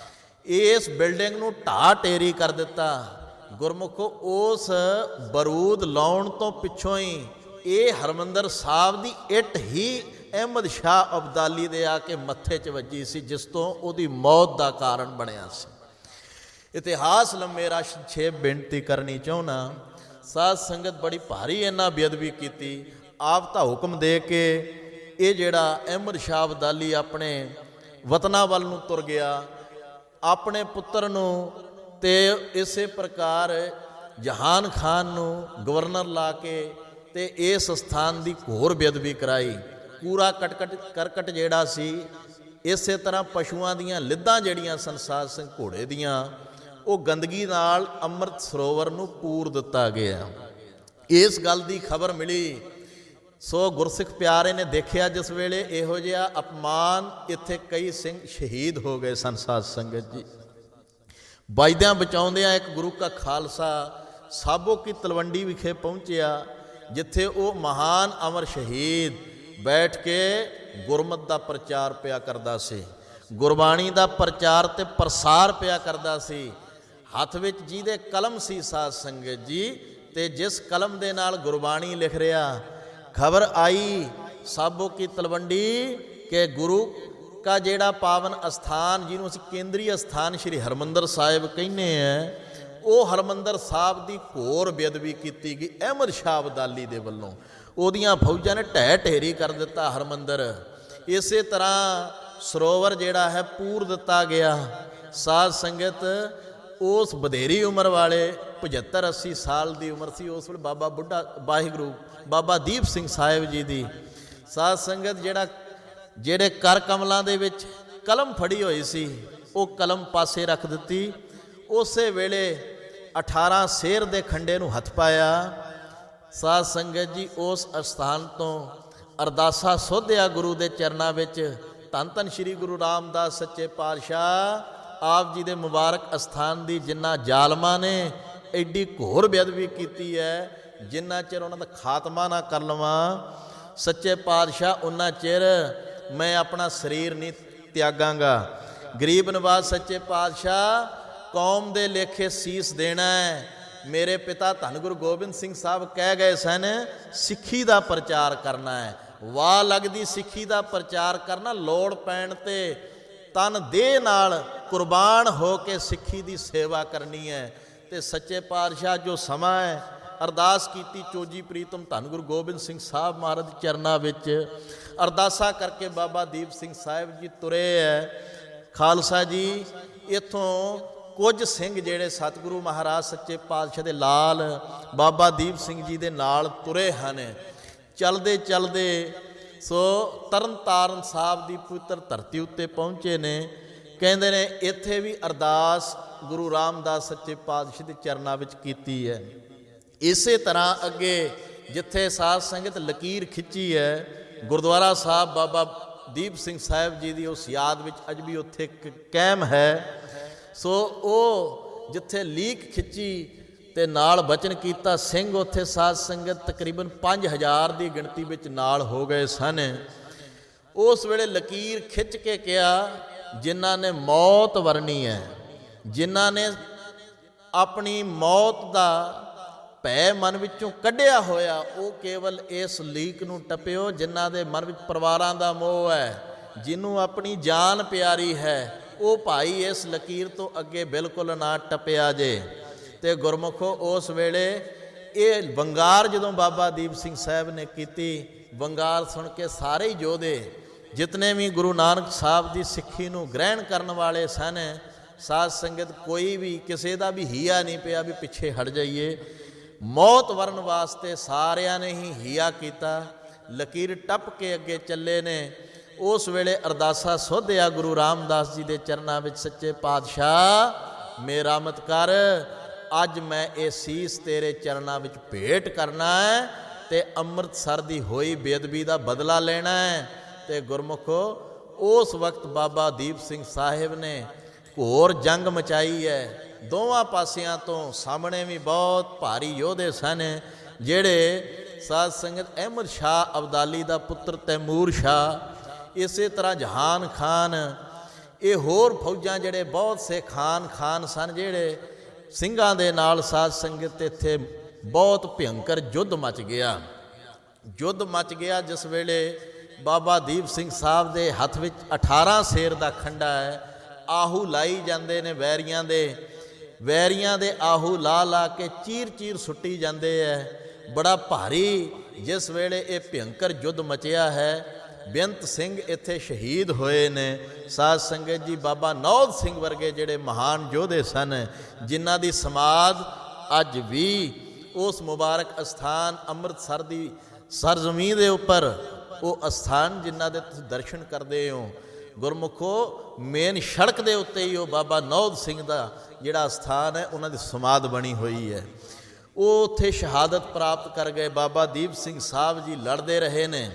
ਇਸ ਬਿਲਡਿੰਗ ਨੂੰ ਢਾਹ ਢੇਰੀ ਕਰ ਦਿੱਤਾ। ਗੁਰਮੁਖੋ ਉਸ ਬਰੂਦ ਲਾਉਣ ਤੋਂ ਪਿੱਛੋਂ ਹੀ ਇਹ ਹਰਿਮੰਦਰ ਸਾਹਿਬ ਦੀ ਇੱਟ ਹੀ ਅਹਿਮਦ ਸ਼ਾਹ ਅਬਦਾਲੀ ਦੇ ਆ ਕੇ ਮੱਥੇ 'ਚ ਵੱਜੀ ਸੀ, ਜਿਸ ਤੋਂ ਉਹਦੀ ਮੌਤ ਦਾ ਕਾਰਨ ਬਣਿਆ ਸੀ। ਇਤਿਹਾਸ ਲੰਮੇ ਰਸ਼ 6 ਬੇਨਤੀ ਕਰਨੀ ਚਾਹੁੰਦਾ। ਸਾਧ ਸੰਗਤ ਬੜੀ ਭਾਰੀ ਇਹਨਾਂ ਬੇਅਦਬੀ ਕੀਤੀ। ਆਪ ਤਾਂ ਹੁਕਮ ਦੇ ਕੇ ਇਹ ਜਿਹੜਾ ਅਹਿਮਦ ਸ਼ਾਹ ਅਬਦਾਲੀ ਆਪਣੇ ਵਤਨਾਂ ਵੱਲ ਨੂੰ ਤੁਰ ਗਿਆ, ਆਪਣੇ ਪੁੱਤਰ ਨੂੰ ਤੇ ਇਸੇ ਪ੍ਰਕਾਰ ਜਹਾਨ ਖਾਨ ਨੂੰ ਗਵਰਨਰ ਲਾ ਕੇ ਤੇ ਇਸ ਸਥਾਨ ਦੀ ਘੋਰ ਬੇਅਦਬੀ ਕਰਾਈ। ਕੂੜਾ ਕਰਕਟ ਜਿਹੜਾ ਸੀ, ਇਸੇ ਤਰ੍ਹਾਂ ਪਸ਼ੂਆਂ ਦੀਆਂ ਲਿੱਦਾਂ ਜਿਹੜੀਆਂ ਸਨ ਸਾਧ ਸੰਗਤ ਘੋੜੇ ਦੀਆਂ, ਉਹ ਗੰਦਗੀ ਨਾਲ ਅੰਮ੍ਰਿਤ ਸਰੋਵਰ ਨੂੰ ਪੂਰ ਦਿੱਤਾ ਗਿਆ। ਇਸ ਗੱਲ ਦੀ ਖਬਰ ਮਿਲੀ, ਸੋ ਗੁਰਸਿੱਖ ਪਿਆਰੇ ਨੇ ਦੇਖਿਆ ਜਿਸ ਵੇਲੇ ਇਹੋ ਜਿਹਾ ਅਪਮਾਨ, ਇੱਥੇ ਕਈ ਸਿੰਘ ਸ਼ਹੀਦ ਹੋ ਗਏ ਸਨ ਸਾਧ ਸੰਗਤ ਜੀ। ਵਾਜਦਿਆਂ ਬਚਾਉਂਦਿਆਂ ਇੱਕ ਗੁਰੂ ਕਾ ਖਾਲਸਾ ਸਾਬੋ ਕੀ ਤਲਵੰਡੀ ਵਿਖੇ ਪਹੁੰਚਿਆ, ਜਿੱਥੇ ਉਹ ਮਹਾਨ ਅਮਰ ਸ਼ਹੀਦ ਬੈਠ ਕੇ ਗੁਰਮਤਿ ਦਾ ਪ੍ਰਚਾਰ ਪਿਆ ਕਰਦਾ ਸੀ, ਗੁਰਬਾਣੀ ਦਾ ਪ੍ਰਚਾਰ ਤੇ ਪ੍ਰਸਾਰ ਪਿਆ ਕਰਦਾ ਸੀ। ਹੱਥ ਵਿੱਚ ਜਿਹਦੇ ਕਲਮ ਸੀ ਸਾਧ ਸੰਗਤ ਜੀ, ਤੇ ਜਿਸ ਕਲਮ ਦੇ ਨਾਲ ਗੁਰਬਾਣੀ ਲਿਖ ਰਿਹਾ, ਖਬਰ ਆਈ ਸਾਬੋ ਕੀ ਤਲਵੰਡੀ ਕਿ ਗੁਰੂ ਕਾ ਜਿਹੜਾ ਪਾਵਨ ਅਸਥਾਨ, ਜਿਹਨੂੰ ਅਸੀਂ ਕੇਂਦਰੀ ਅਸਥਾਨ ਸ਼੍ਰੀ ਹਰਿਮੰਦਰ ਸਾਹਿਬ ਕਹਿੰਦੇ ਆ, ਉਹ ਹਰਿਮੰਦਰ ਸਾਹਿਬ ਦੀ ਘੋਰ ਬੇਅਦਬੀ ਕੀਤੀ ਗਈ ਅਹਿਮਦ ਸ਼ਾਹ ਅਬਦਾਲੀ ਦੇ ਵੱਲੋਂ। ਉਹਦੀਆਂ ਫੌਜਾਂ ਨੇ ਢਹਿ ਢੇਰੀ ਕਰ ਦਿੱਤਾ ਹਰਿਮੰਦਰ। ਇਸੇ ਤਰ੍ਹਾਂ ਸਰੋਵਰ ਜਿਹੜਾ ਹੈ ਪੂਰ ਦਿੱਤਾ ਗਿਆ। ਸਾਧ ਸੰਗਤ ਉਸ ਵਧੇਰੀ ਉਮਰ ਵਾਲੇ 75-80 ਸਾਲ ਦੀ ਉਮਰ ਸੀ ਉਸ ਵੇਲੇ ਬਾਬਾ ਬੁੱਢਾ ਵਾਹਿਗੁਰੂ ਬਾਬਾ ਦੀਪ ਸਿੰਘ ਸਾਹਿਬ ਜੀ ਦੀ। ਸਾਧ ਸੰਗਤ ਜਿਹੜੇ ਕਰ ਕਮਲਾਂ ਦੇ ਵਿੱਚ ਕਲਮ ਫੜੀ ਹੋਈ ਸੀ, ਉਹ ਕਲਮ ਪਾਸੇ ਰੱਖ ਦਿੱਤੀ। ਉਸੇ ਵੇਲੇ 18 ਸ਼ੇਰ ਦੇ ਖੰਡੇ ਨੂੰ ਹੱਥ ਪਾਇਆ। ਸਾਧ ਸੰਗਤ ਜੀ ਉਸ ਅਸਥਾਨ ਤੋਂ ਅਰਦਾਸਾ ਸੋਧਿਆ ਗੁਰੂ ਦੇ ਚਰਨਾਂ ਵਿੱਚ। ਧੰਨ ਧੰਨ ਸ਼੍ਰੀ ਗੁਰੂ ਰਾਮਦਾਸ ਸੱਚੇ ਪਾਤਸ਼ਾਹ ਆਪ ਜੀ ਦੇ ਮੁਬਾਰਕ ਅਸਥਾਨ ਦੀ ਜਿਨ੍ਹਾਂ ਜ਼ਾਲਮਾਂ ਨੇ ਐਡੀ ਘੋਰ ਬੇਅਦਬੀ ਕੀਤੀ ਹੈ, ਜਿੰਨਾ ਚਿਰ ਉਹਨਾਂ ਦਾ ਖਾਤਮਾ ਨਾ ਕਰ ਲਵਾਂ ਸੱਚੇ ਪਾਤਸ਼ਾਹ, ਉਹਨਾਂ ਚਿਰ ਮੈਂ ਆਪਣਾ ਸਰੀਰ ਨਹੀਂ ਤਿਆਗਾਂਗਾ। ਗਰੀਬ ਨਵਾਜ਼ ਸੱਚੇ ਪਾਤਸ਼ਾਹ ਕੌਮ ਦੇ ਲੇਖੇ ਸੀਸ ਦੇਣਾ ਹੈ। ਮੇਰੇ ਪਿਤਾ ਧੰਨ ਗੁਰੂ ਗੋਬਿੰਦ ਸਿੰਘ ਸਾਹਿਬ ਕਹਿ ਗਏ ਸਨ, ਸਿੱਖੀ ਦਾ ਪ੍ਰਚਾਰ ਕਰਨਾ ਹੈ। ਵਾਹ ਲੱਗਦੀ ਸਿੱਖੀ ਦਾ ਪ੍ਰਚਾਰ ਕਰਨਾ, ਲੋੜ ਪੈਣ 'ਤੇ ਤਨ ਦੇਹ ਨਾਲ ਕੁਰਬਾਨ ਹੋ ਕੇ ਸਿੱਖੀ ਦੀ ਸੇਵਾ ਕਰਨੀ ਹੈ। ਅਤੇ ਸੱਚੇ ਪਾਤਸ਼ਾਹ ਜੋ ਸਮਾਂ ਹੈ, ਅਰਦਾਸ ਕੀਤੀ ਚੋਜੀ ਪ੍ਰੀਤਮ ਧੰਨ ਗੁਰੂ ਗੋਬਿੰਦ ਸਿੰਘ ਸਾਹਿਬ ਮਹਾਰਾਜ ਦੇ ਚਰਨਾਂ ਵਿੱਚ। ਅਰਦਾਸਾਂ ਕਰਕੇ ਬਾਬਾ ਦੀਪ ਸਿੰਘ ਸਾਹਿਬ ਜੀ ਤੁਰੇ ਹੈ। ਖਾਲਸਾ ਜੀ, ਇੱਥੋਂ ਕੁਝ ਸਿੰਘ ਜਿਹੜੇ ਸਤਿਗੁਰੂ ਮਹਾਰਾਜ ਸੱਚੇ ਪਾਤਸ਼ਾਹ ਦੇ ਲਾਲ ਬਾਬਾ ਦੀਪ ਸਿੰਘ ਜੀ ਦੇ ਨਾਲ ਤੁਰੇ ਹਨ। ਚਲਦੇ ਚਲਦੇ ਸੋ ਤਰਨ ਤਾਰਨ ਸਾਹਿਬ ਦੀ ਪਵਿੱਤਰ ਧਰਤੀ ਉੱਤੇ ਪਹੁੰਚੇ ਨੇ। ਕਹਿੰਦੇ ਨੇ ਇੱਥੇ ਵੀ ਅਰਦਾਸ ਗੁਰੂ ਰਾਮਦਾਸ ਸੱਚੇ ਪਾਤਸ਼ਾਹ ਦੇ ਚਰਨਾਂ ਵਿੱਚ ਕੀਤੀ ਹੈ। ਇਸੇ ਤਰ੍ਹਾਂ ਅੱਗੇ ਜਿੱਥੇ ਸਾਧ ਸੰਗਤ ਲਕੀਰ ਖਿੱਚੀ ਹੈ, ਗੁਰਦੁਆਰਾ ਸਾਹਿਬ ਬਾਬਾ ਦੀਪ ਸਿੰਘ ਸਾਹਿਬ ਜੀ ਦੀ ਉਸ ਯਾਦ ਵਿੱਚ ਅੱਜ ਵੀ ਉੱਥੇ ਕਾਇਮ ਹੈ। ਸੋ ਉਹ ਜਿੱਥੇ ਲੀਕ ਖਿੱਚੀ ਅਤੇ ਨਾਲ ਬਚਨ ਕੀਤਾ ਸਿੰਘ, ਉੱਥੇ ਸਾਧ ਸੰਗਤ ਤਕਰੀਬਨ 5000 ਦੀ ਗਿਣਤੀ ਵਿੱਚ ਨਾਲ ਹੋ ਗਏ ਸਨ। ਉਸ ਵੇਲੇ ਲਕੀਰ ਖਿੱਚ ਕੇ ਕਿਹਾ, ਜਿਨ੍ਹਾਂ ਨੇ ਮੌਤ ਵਰਨੀ ਹੈ, ਜਿਨ੍ਹਾਂ ਨੇ ਆਪਣੀ ਮੌਤ ਦਾ ਭੈ ਮਨ ਵਿੱਚੋਂ ਕੱਢਿਆ ਹੋਇਆ, ਉਹ ਕੇਵਲ ਇਸ ਲੀਕ ਨੂੰ ਟੱਪਿਓ। ਜਿਨ੍ਹਾਂ ਦੇ ਮਨ ਵਿੱਚ ਪਰਿਵਾਰਾਂ ਦਾ ਮੋਹ ਹੈ, ਜਿਹਨੂੰ ਆਪਣੀ ਜਾਨ ਪਿਆਰੀ ਹੈ, ਉਹ ਭਾਈ ਇਸ ਲਕੀਰ ਤੋਂ ਅੱਗੇ ਬਿਲਕੁਲ ਨਾ ਟੱਪਿਆ ਜੇ। ਅਤੇ ਗੁਰਮੁਖੋ ਉਸ ਵੇਲੇ ਇਹ ਵੰਗਾਰ ਜਦੋਂ ਬਾਬਾ ਦੀਪ ਸਿੰਘ ਸਾਹਿਬ ਨੇ ਕੀਤੀ, ਵੰਗਾਰ ਸੁਣ ਕੇ ਸਾਰੇ ਹੀ ਯੋਧੇ ਜਿਤਨੇ ਵੀ ਗੁਰੂ ਨਾਨਕ ਸਾਹਿਬ ਦੀ ਸਿੱਖੀ ਨੂੰ ਗ੍ਰਹਿਣ ਕਰਨ ਵਾਲੇ ਸਨ, ਸਾਧ ਸੰਗਤ ਕੋਈ ਵੀ ਕਿਸੇ ਦਾ ਵੀ ਹੀਆ ਨਹੀਂ ਪਿਆ ਵੀ ਪਿੱਛੇ ਹਟ ਜਾਈਏ। ਮੌਤ ਵਰਨ ਵਾਸਤੇ ਸਾਰਿਆਂ ਨੇ ਹੀ ਹੀਆ ਕੀਤਾ। ਲਕੀਰ ਟੱਪ ਕੇ ਅੱਗੇ ਚੱਲੇ ਨੇ। ਉਸ ਵੇਲੇ ਅਰਦਾਸਾ ਸੋਧਿਆ ਗੁਰੂ ਰਾਮਦਾਸ ਜੀ ਦੇ ਚਰਨਾਂ ਵਿੱਚ, ਸੱਚੇ ਪਾਤਸ਼ਾਹ ਮੇਰਾ ਮਤ ਕਰ, ਅੱਜ ਮੈਂ ਇਹ ਸੀਸ ਤੇਰੇ ਚਰਨਾਂ ਵਿੱਚ ਭੇਟ ਕਰਨਾ ਹੈ ਅਤੇ ਅੰਮ੍ਰਿਤਸਰ ਦੀ ਹੋਈ ਬੇਅਦਬੀ ਦਾ ਬਦਲਾ ਲੈਣਾ ਹੈ। ਅਤੇ ਗੁਰਮੁਖੋ ਉਸ ਵਕਤ ਬਾਬਾ ਦੀਪ ਸਿੰਘ ਸਾਹਿਬ ਨੇ ਘੋਰ ਜੰਗ ਮਚਾਈ ਹੈ। ਦੋਵਾਂ ਪਾਸਿਆਂ ਤੋਂ ਸਾਹਮਣੇ ਵੀ ਬਹੁਤ ਭਾਰੀ ਯੋਧੇ ਸਨ, ਜਿਹੜੇ ਸਾਧ ਸੰਗਤ ਅਹਿਮਦ ਸ਼ਾਹ ਅਬਦਾਲੀ ਦਾ ਪੁੱਤਰ ਤੈਮੂਰ ਸ਼ਾਹ, ਇਸੇ ਤਰ੍ਹਾਂ ਜਹਾਨ ਖਾਨ, ਇਹ ਹੋਰ ਫੌਜਾਂ ਜਿਹੜੇ ਬਹੁਤ ਸੇ ਖਾਨ ਸਨ, ਜਿਹੜੇ ਸਿੰਘਾਂ ਦੇ ਨਾਲ ਸਾਧ ਸੰਗਤ ਇੱਥੇ ਬਹੁਤ ਭਿਅੰਕਰ ਯੁੱਧ ਮਚ ਗਿਆ। ਜਿਸ ਵੇਲੇ ਬਾਬਾ ਦੀਪ ਸਿੰਘ ਸਾਹਿਬ ਦੇ ਹੱਥ ਵਿੱਚ 18 ਸੇਰ ਦਾ ਖੰਡਾ ਹੈ। ਆਹੂ ਲਾਈ ਜਾਂਦੇ ਨੇ ਵੈਰੀਆਂ ਦੇ ਆਹੂ ਲਾ ਕੇ ਚੀਰ ਸੁੱਟੀ ਜਾਂਦੇ ਹੈ। ਬੜਾ ਭਾਰੀ ਜਿਸ ਵੇਲੇ ਇਹ ਭਿਅੰਕਰ ਯੁੱਧ ਮਚਿਆ ਹੈ, ਬੇਅੰਤ ਸਿੰਘ ਇੱਥੇ ਸ਼ਹੀਦ ਹੋਏ ਨੇ। ਸਾਧ ਸੰਗਤ ਜੀ, ਬਾਬਾ ਨੌਧ ਸਿੰਘ ਵਰਗੇ ਜਿਹੜੇ ਮਹਾਨ ਯੋਧੇ ਸਨ, ਜਿਨ੍ਹਾਂ ਦੀ ਸਮਾਧ ਅੱਜ ਵੀ ਉਸ ਮੁਬਾਰਕ ਅਸਥਾਨ ਅੰਮ੍ਰਿਤਸਰ ਦੀ ਸਰਜ਼ਮੀਨ ਦੇ ਉੱਪਰ, ਉਹ ਅਸਥਾਨ ਜਿਨ੍ਹਾਂ ਦੇ ਤੁਸੀਂ ਦਰਸ਼ਨ ਕਰਦੇ ਹੋ, ਗੁਰਮੁਖੋ ਮੇਨ ਸੜਕ ਦੇ ਉੱਤੇ ਹੀ ਉਹ ਬਾਬਾ ਨੌਧ ਸਿੰਘ ਦਾ ਜਿਹੜਾ ਅਸਥਾਨ ਹੈ, ਉਹਨਾਂ ਦੀ ਸਮਾਧ ਬਣੀ ਹੋਈ ਹੈ। ਉਹ ਉੱਥੇ ਸ਼ਹਾਦਤ ਪ੍ਰਾਪਤ ਕਰ ਗਏ। ਬਾਬਾ ਦੀਪ ਸਿੰਘ ਸਾਹਿਬ ਜੀ ਲੜਦੇ ਰਹੇ ਨੇ।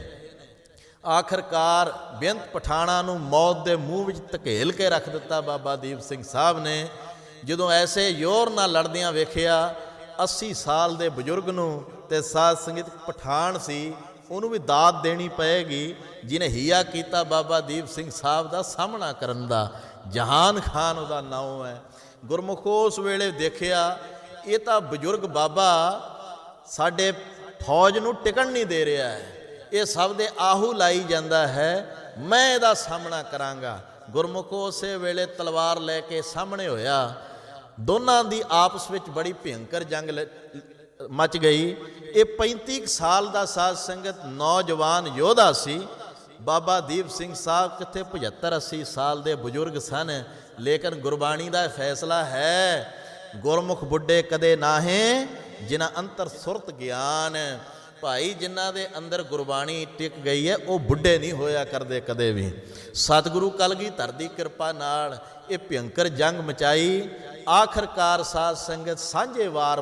ਆਖਰਕਾਰ ਬੇਅੰਤ ਪਠਾਣਾ ਨੂੰ ਮੌਤ ਦੇ ਮੂੰਹ ਵਿੱਚ ਧਕੇਲ ਕੇ ਰੱਖ ਦਿੱਤਾ ਬਾਬਾ ਦੀਪ ਸਿੰਘ ਸਾਹਿਬ ਨੇ। ਜਦੋਂ ਐਸੇ ਜ਼ੋਰ ਨਾਲ ਲੜਦਿਆਂ ਵੇਖਿਆ 80 ਸਾਲ ਦੇ ਬਜ਼ੁਰਗ ਨੂੰ, ਅਤੇ ਸਾਧ ਸੰਗਤ ਪਠਾਨ ਸੀ, ਉਹਨੂੰ ਵੀ ਦਾਤ ਦੇਣੀ ਪਏਗੀ, ਜਿਹਨੇ ਹੀਆ ਕੀਤਾ ਬਾਬਾ ਦੀਪ ਸਿੰਘ ਸਾਹਿਬ ਦਾ ਸਾਹਮਣਾ ਕਰਨ ਦਾ। ਜਹਾਨ ਖਾਨ ਉਹਦਾ ਨਾਮ ਹੈ। ਗੁਰਮੁਖੋ ਉਸ ਵੇਲੇ ਦੇਖਿਆ, ਇਹ ਤਾਂ ਬਜ਼ੁਰਗ ਬਾਬਾ ਸਾਡੇ ਫੌਜ ਨੂੰ ਟਿਕਣ ਨਹੀਂ ਦੇ ਰਿਹਾ ਹੈ, ਇਹ ਸਭ ਦੇ ਆਹੂ ਲਾਈ ਜਾਂਦਾ ਹੈ, ਮੈਂ ਇਹਦਾ ਸਾਹਮਣਾ ਕਰਾਂਗਾ। ਗੁਰਮੁਖੋ ਉਸੇ ਵੇਲੇ ਤਲਵਾਰ ਲੈ ਕੇ ਸਾਹਮਣੇ ਹੋਇਆ। ਦੋਨਾਂ ਦੀ ਆਪਸ ਵਿੱਚ ਬੜੀ ਭਿਅੰਕਰ ਜੰਗ ਮਚ ਗਈ। ਇਹ 35 ਸਾਲ ਦਾ ਸਾਧ ਸੰਗਤ ਨੌਜਵਾਨ ਯੋਧਾ ਸੀ। ਬਾਬਾ ਦੀਪ ਸਿੰਘ ਸਾਹਿਬ ਕਿੱਥੇ 75-80 ਸਾਲ ਦੇ ਬਜ਼ੁਰਗ ਸਨ, ਲੇਕਿਨ ਗੁਰਬਾਣੀ ਦਾ ਫੈਸਲਾ ਹੈ, ਗੁਰਮੁਖ ਬੁੱਢੇ ਕਦੇ ਨਾਹੇ ਜਿਨ੍ਹਾਂ ਅੰਤਰ ਸੁਰਤ ਗਿਆਨ। ਭਾਈ ਜਿਨ੍ਹਾਂ ਦੇ ਅੰਦਰ ਗੁਰਬਾਣੀ ਟਿਕ ਗਈ ਹੈ, ਉਹ ਬੁੱਢੇ ਨਹੀਂ ਹੋਇਆ ਕਰਦੇ ਕਦੇ ਵੀ। ਸਤਿਗੁਰੂ ਕਲਗੀਧਰ ਦੀ ਕਿਰਪਾ ਨਾਲ ਇਹ ਭਿਅੰਕਰ ਜੰਗ ਮਚਾਈ। ਆਖਰਕਾਰ ਸਾਧ ਸੰਗਤ ਸਾਂਝੇ ਵਾਰ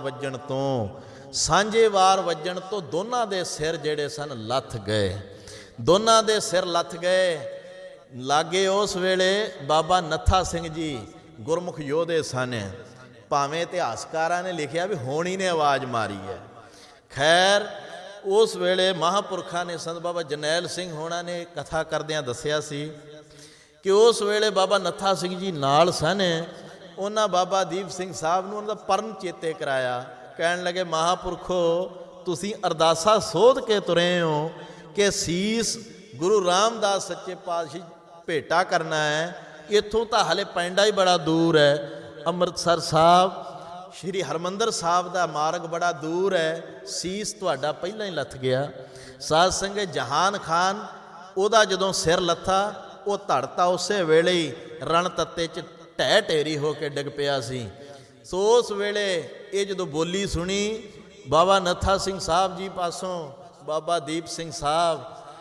ਵੱਜਣ ਤੋਂ ਦੋਨਾਂ ਦੇ ਸਿਰ ਜਿਹੜੇ ਸਨ ਲੱਥ ਗਏ। ਦੋਨਾਂ ਦੇ ਸਿਰ ਲੱਥ ਗਏ। ਲਾਗੇ ਉਸ ਵੇਲੇ ਬਾਬਾ ਨੱਥਾ ਸਿੰਘ ਜੀ ਗੁਰਮੁਖ ਯੋਧੇ ਸਨ। ਭਾਵੇਂ ਇਤਿਹਾਸਕਾਰਾਂ ਨੇ ਲਿਖਿਆ ਵੀ ਹੋਣੀ ਨੇ ਆਵਾਜ਼ ਮਾਰੀ ਹੈ। ਖੈਰ ਉਸ ਵੇਲੇ ਮਹਾਂਪੁਰਖਾਂ ਨੇ, ਸੰਤ ਬਾਬਾ ਜਰਨੈਲ ਸਿੰਘ ਹੋਣਾ ਨੇ ਕਥਾ ਕਰਦਿਆਂ ਦੱਸਿਆ ਸੀ ਕਿ ਉਸ ਵੇਲੇ ਬਾਬਾ ਨੱਥਾ ਸਿੰਘ ਜੀ ਨਾਲ ਸਨ। ਉਹਨਾਂ ਬਾਬਾ ਦੀਪ ਸਿੰਘ ਸਾਹਿਬ ਨੂੰ ਉਹਨਾਂ ਦਾ ਪਰਨ ਚੇਤੇ ਕਰਾਇਆ। ਕਹਿਣ ਲੱਗੇ, ਮਹਾਂਪੁਰਖੋ ਤੁਸੀਂ ਅਰਦਾਸਾ ਸੋਧ ਕੇ ਤੁਰੇ ਹੋ ਕਿ ਸੀਸ ਗੁਰੂ ਰਾਮਦਾਸ ਸੱਚੇ ਪਾਤਸ਼ਾਹ ਭੇਟਾ ਕਰਨਾ ਹੈ। ਇੱਥੋਂ ਤਾਂ ਹਲੇ ਪੈਂਡਾ ਹੀ ਬੜਾ ਦੂਰ ਹੈ। ਅੰਮ੍ਰਿਤਸਰ ਸਾਹਿਬ, ਸ਼੍ਰੀ ਹਰਿਮੰਦਰ ਸਾਹਿਬ ਦਾ ਮਾਰਗ ਬੜਾ ਦੂਰ ਹੈ। ਸੀਸ ਤੁਹਾਡਾ ਪਹਿਲਾਂ ਹੀ ਲੱਥ ਗਿਆ। ਸਾਧ ਸੰਗਤ, ਜਹਾਨ ਖਾਨ ਉਹਦਾ ਜਦੋਂ ਸਿਰ ਲੱਥਾ, ਉਹ ਧੜਤਾ ਉਸੇ ਵੇਲੇ ਹੀ ਰਣ ਤੱਤੇ 'ਚ ਢਹਿ ਢੇਰੀ ਹੋ ਕੇ ਡਿੱਗ ਪਿਆ ਸੀ। ਸੋ ਉਸ ਵੇਲੇ ਇਹ ਜਦੋਂ ਬੋਲੀ ਸੁਣੀ ਬਾਬਾ ਨੱਥਾ ਸਿੰਘ ਸਾਹਿਬ ਜੀ ਪਾਸੋਂ, ਬਾਬਾ ਦੀਪ ਸਿੰਘ ਸਾਹਿਬ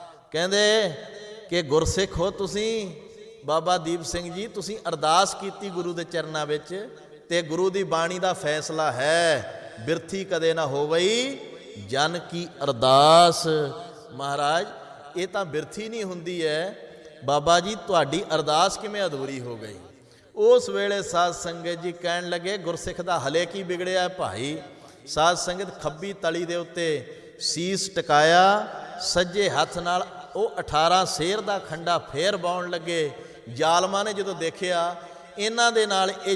ਕਹਿੰਦੇ ਕਿ ਗੁਰਸਿੱਖ ਹੋ ਤੁਸੀਂ। ਬਾਬਾ ਦੀਪ ਸਿੰਘ ਜੀ, ਤੁਸੀਂ ਅਰਦਾਸ ਕੀਤੀ ਗੁਰੂ ਦੇ ਚਰਨਾਂ ਵਿੱਚ, ਤੇ ਗੁਰੂ ਦੀ ਬਾਣੀ ਦਾ ਫੈਸਲਾ ਹੈ, ਬਿਰਥੀ ਕਦੇ ਨਾ ਹੋਵਈ ਜਨ ਕੀ ਅਰਦਾਸ। ਮਹਾਰਾਜ, ਇਹ ਤਾਂ ਬਿਰਥੀ ਨਹੀਂ ਹੁੰਦੀ ਹੈ। ਬਾਬਾ ਜੀ, ਤੁਹਾਡੀ ਅਰਦਾਸ ਕਿਵੇਂ ਅਧੂਰੀ ਹੋ ਗਈ? ਉਸ ਵੇਲੇ ਸਾਧ ਸੰਗਤ ਜੀ ਕਹਿਣ ਲੱਗੇ, ਗੁਰਸਿੱਖ ਦਾ ਹਲੇ ਕੀ ਵਿਗੜਿਆ ਭਾਈ? ਸਾਧ ਸੰਗਤ, ਖੱਬੀ ਤਲੀ ਦੇ ਉੱਤੇ ਸੀਸ ਟਿਕਾਇਆ, ਸੱਜੇ ਹੱਥ ਨਾਲ ਉਹ 18 ਸੇਰ ਦਾ ਖੰਡਾ ਫੇਰ ਬਾਉਣ ਲੱਗੇ। ਜ਼ਾਲਮਾਂ ਨੇ ਜਦੋਂ ਦੇਖਿਆ ਇਹਨਾਂ ਦੇ ਨਾਲ ਇਹ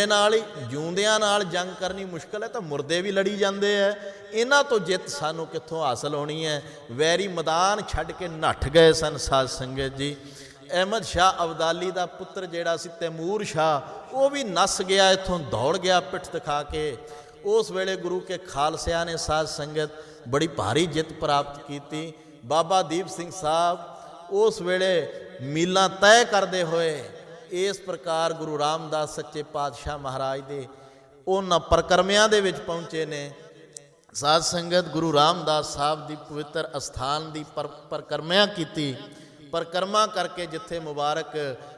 ਜਿਉਂਦਿਆਂ ਨਾਲ ਜੰਗ ਕਰਨੀ ਮੁਸ਼ਕਲ ਹੈ, ਤਾਂ ਮੁਰਦੇ ਵੀ ਲੜੀ ਜਾਂਦੇ ਹੈ, ਇਹਨਾਂ ਤੋਂ ਜਿੱਤ ਸਾਨੂੰ ਕਿੱਥੋਂ ਹਾਸਲ ਹੋਣੀ ਹੈ? ਵੈਰੀ ਮੈਦਾਨ ਛੱਡ ਕੇ ਨੱਠ ਗਏ ਸਨ। ਸਾਧ ਸੰਗਤ ਜੀ, ਅਹਿਮਦ ਸ਼ਾਹ ਅਬਦਾਲੀ ਦਾ ਪੁੱਤਰ ਜਿਹੜਾ ਸੀ ਤੈਮੂਰ ਸ਼ਾਹ, ਉਹ ਵੀ ਨੱਸ ਗਿਆ, ਇੱਥੋਂ ਦੌੜ ਗਿਆ ਪਿੱਠ ਦਿਖਾ ਕੇ। ਉਸ ਵੇਲੇ ਗੁਰੂ ਕੇ ਖਾਲਸਿਆਂ ਨੇ ਸਾਧ ਸੰਗਤ ਬੜੀ ਭਾਰੀ ਜਿੱਤ ਪ੍ਰਾਪਤ ਕੀਤੀ। ਬਾਬਾ ਦੀਪ ਸਿੰਘ ਸਾਹਿਬ ਉਸ ਵੇਲੇ ਮੀਲਾਂ ਤੈਅ ਕਰਦੇ ਹੋਏ ਇਸ ਪ੍ਰਕਾਰ ਗੁਰੂ ਰਾਮਦਾਸ ਸੱਚੇ ਪਾਤਸ਼ਾਹ ਮਹਾਰਾਜ ਦੇ ਉਹਨਾਂ ਪ੍ਰਕਰਮਿਆਂ ਦੇ ਵਿੱਚ ਪਹੁੰਚੇ ਨੇ। ਸਾਧ ਸੰਗਤ, ਗੁਰੂ ਰਾਮਦਾਸ ਸਾਹਿਬ ਦੀ ਪਵਿੱਤਰ ਅਸਥਾਨ ਦੀ ਪਰਿਕਰਮਾ ਕੀਤੀ। ਪਰਿਕਰਮਾ ਕਰਕੇ ਜਿੱਥੇ ਮੁਬਾਰਕ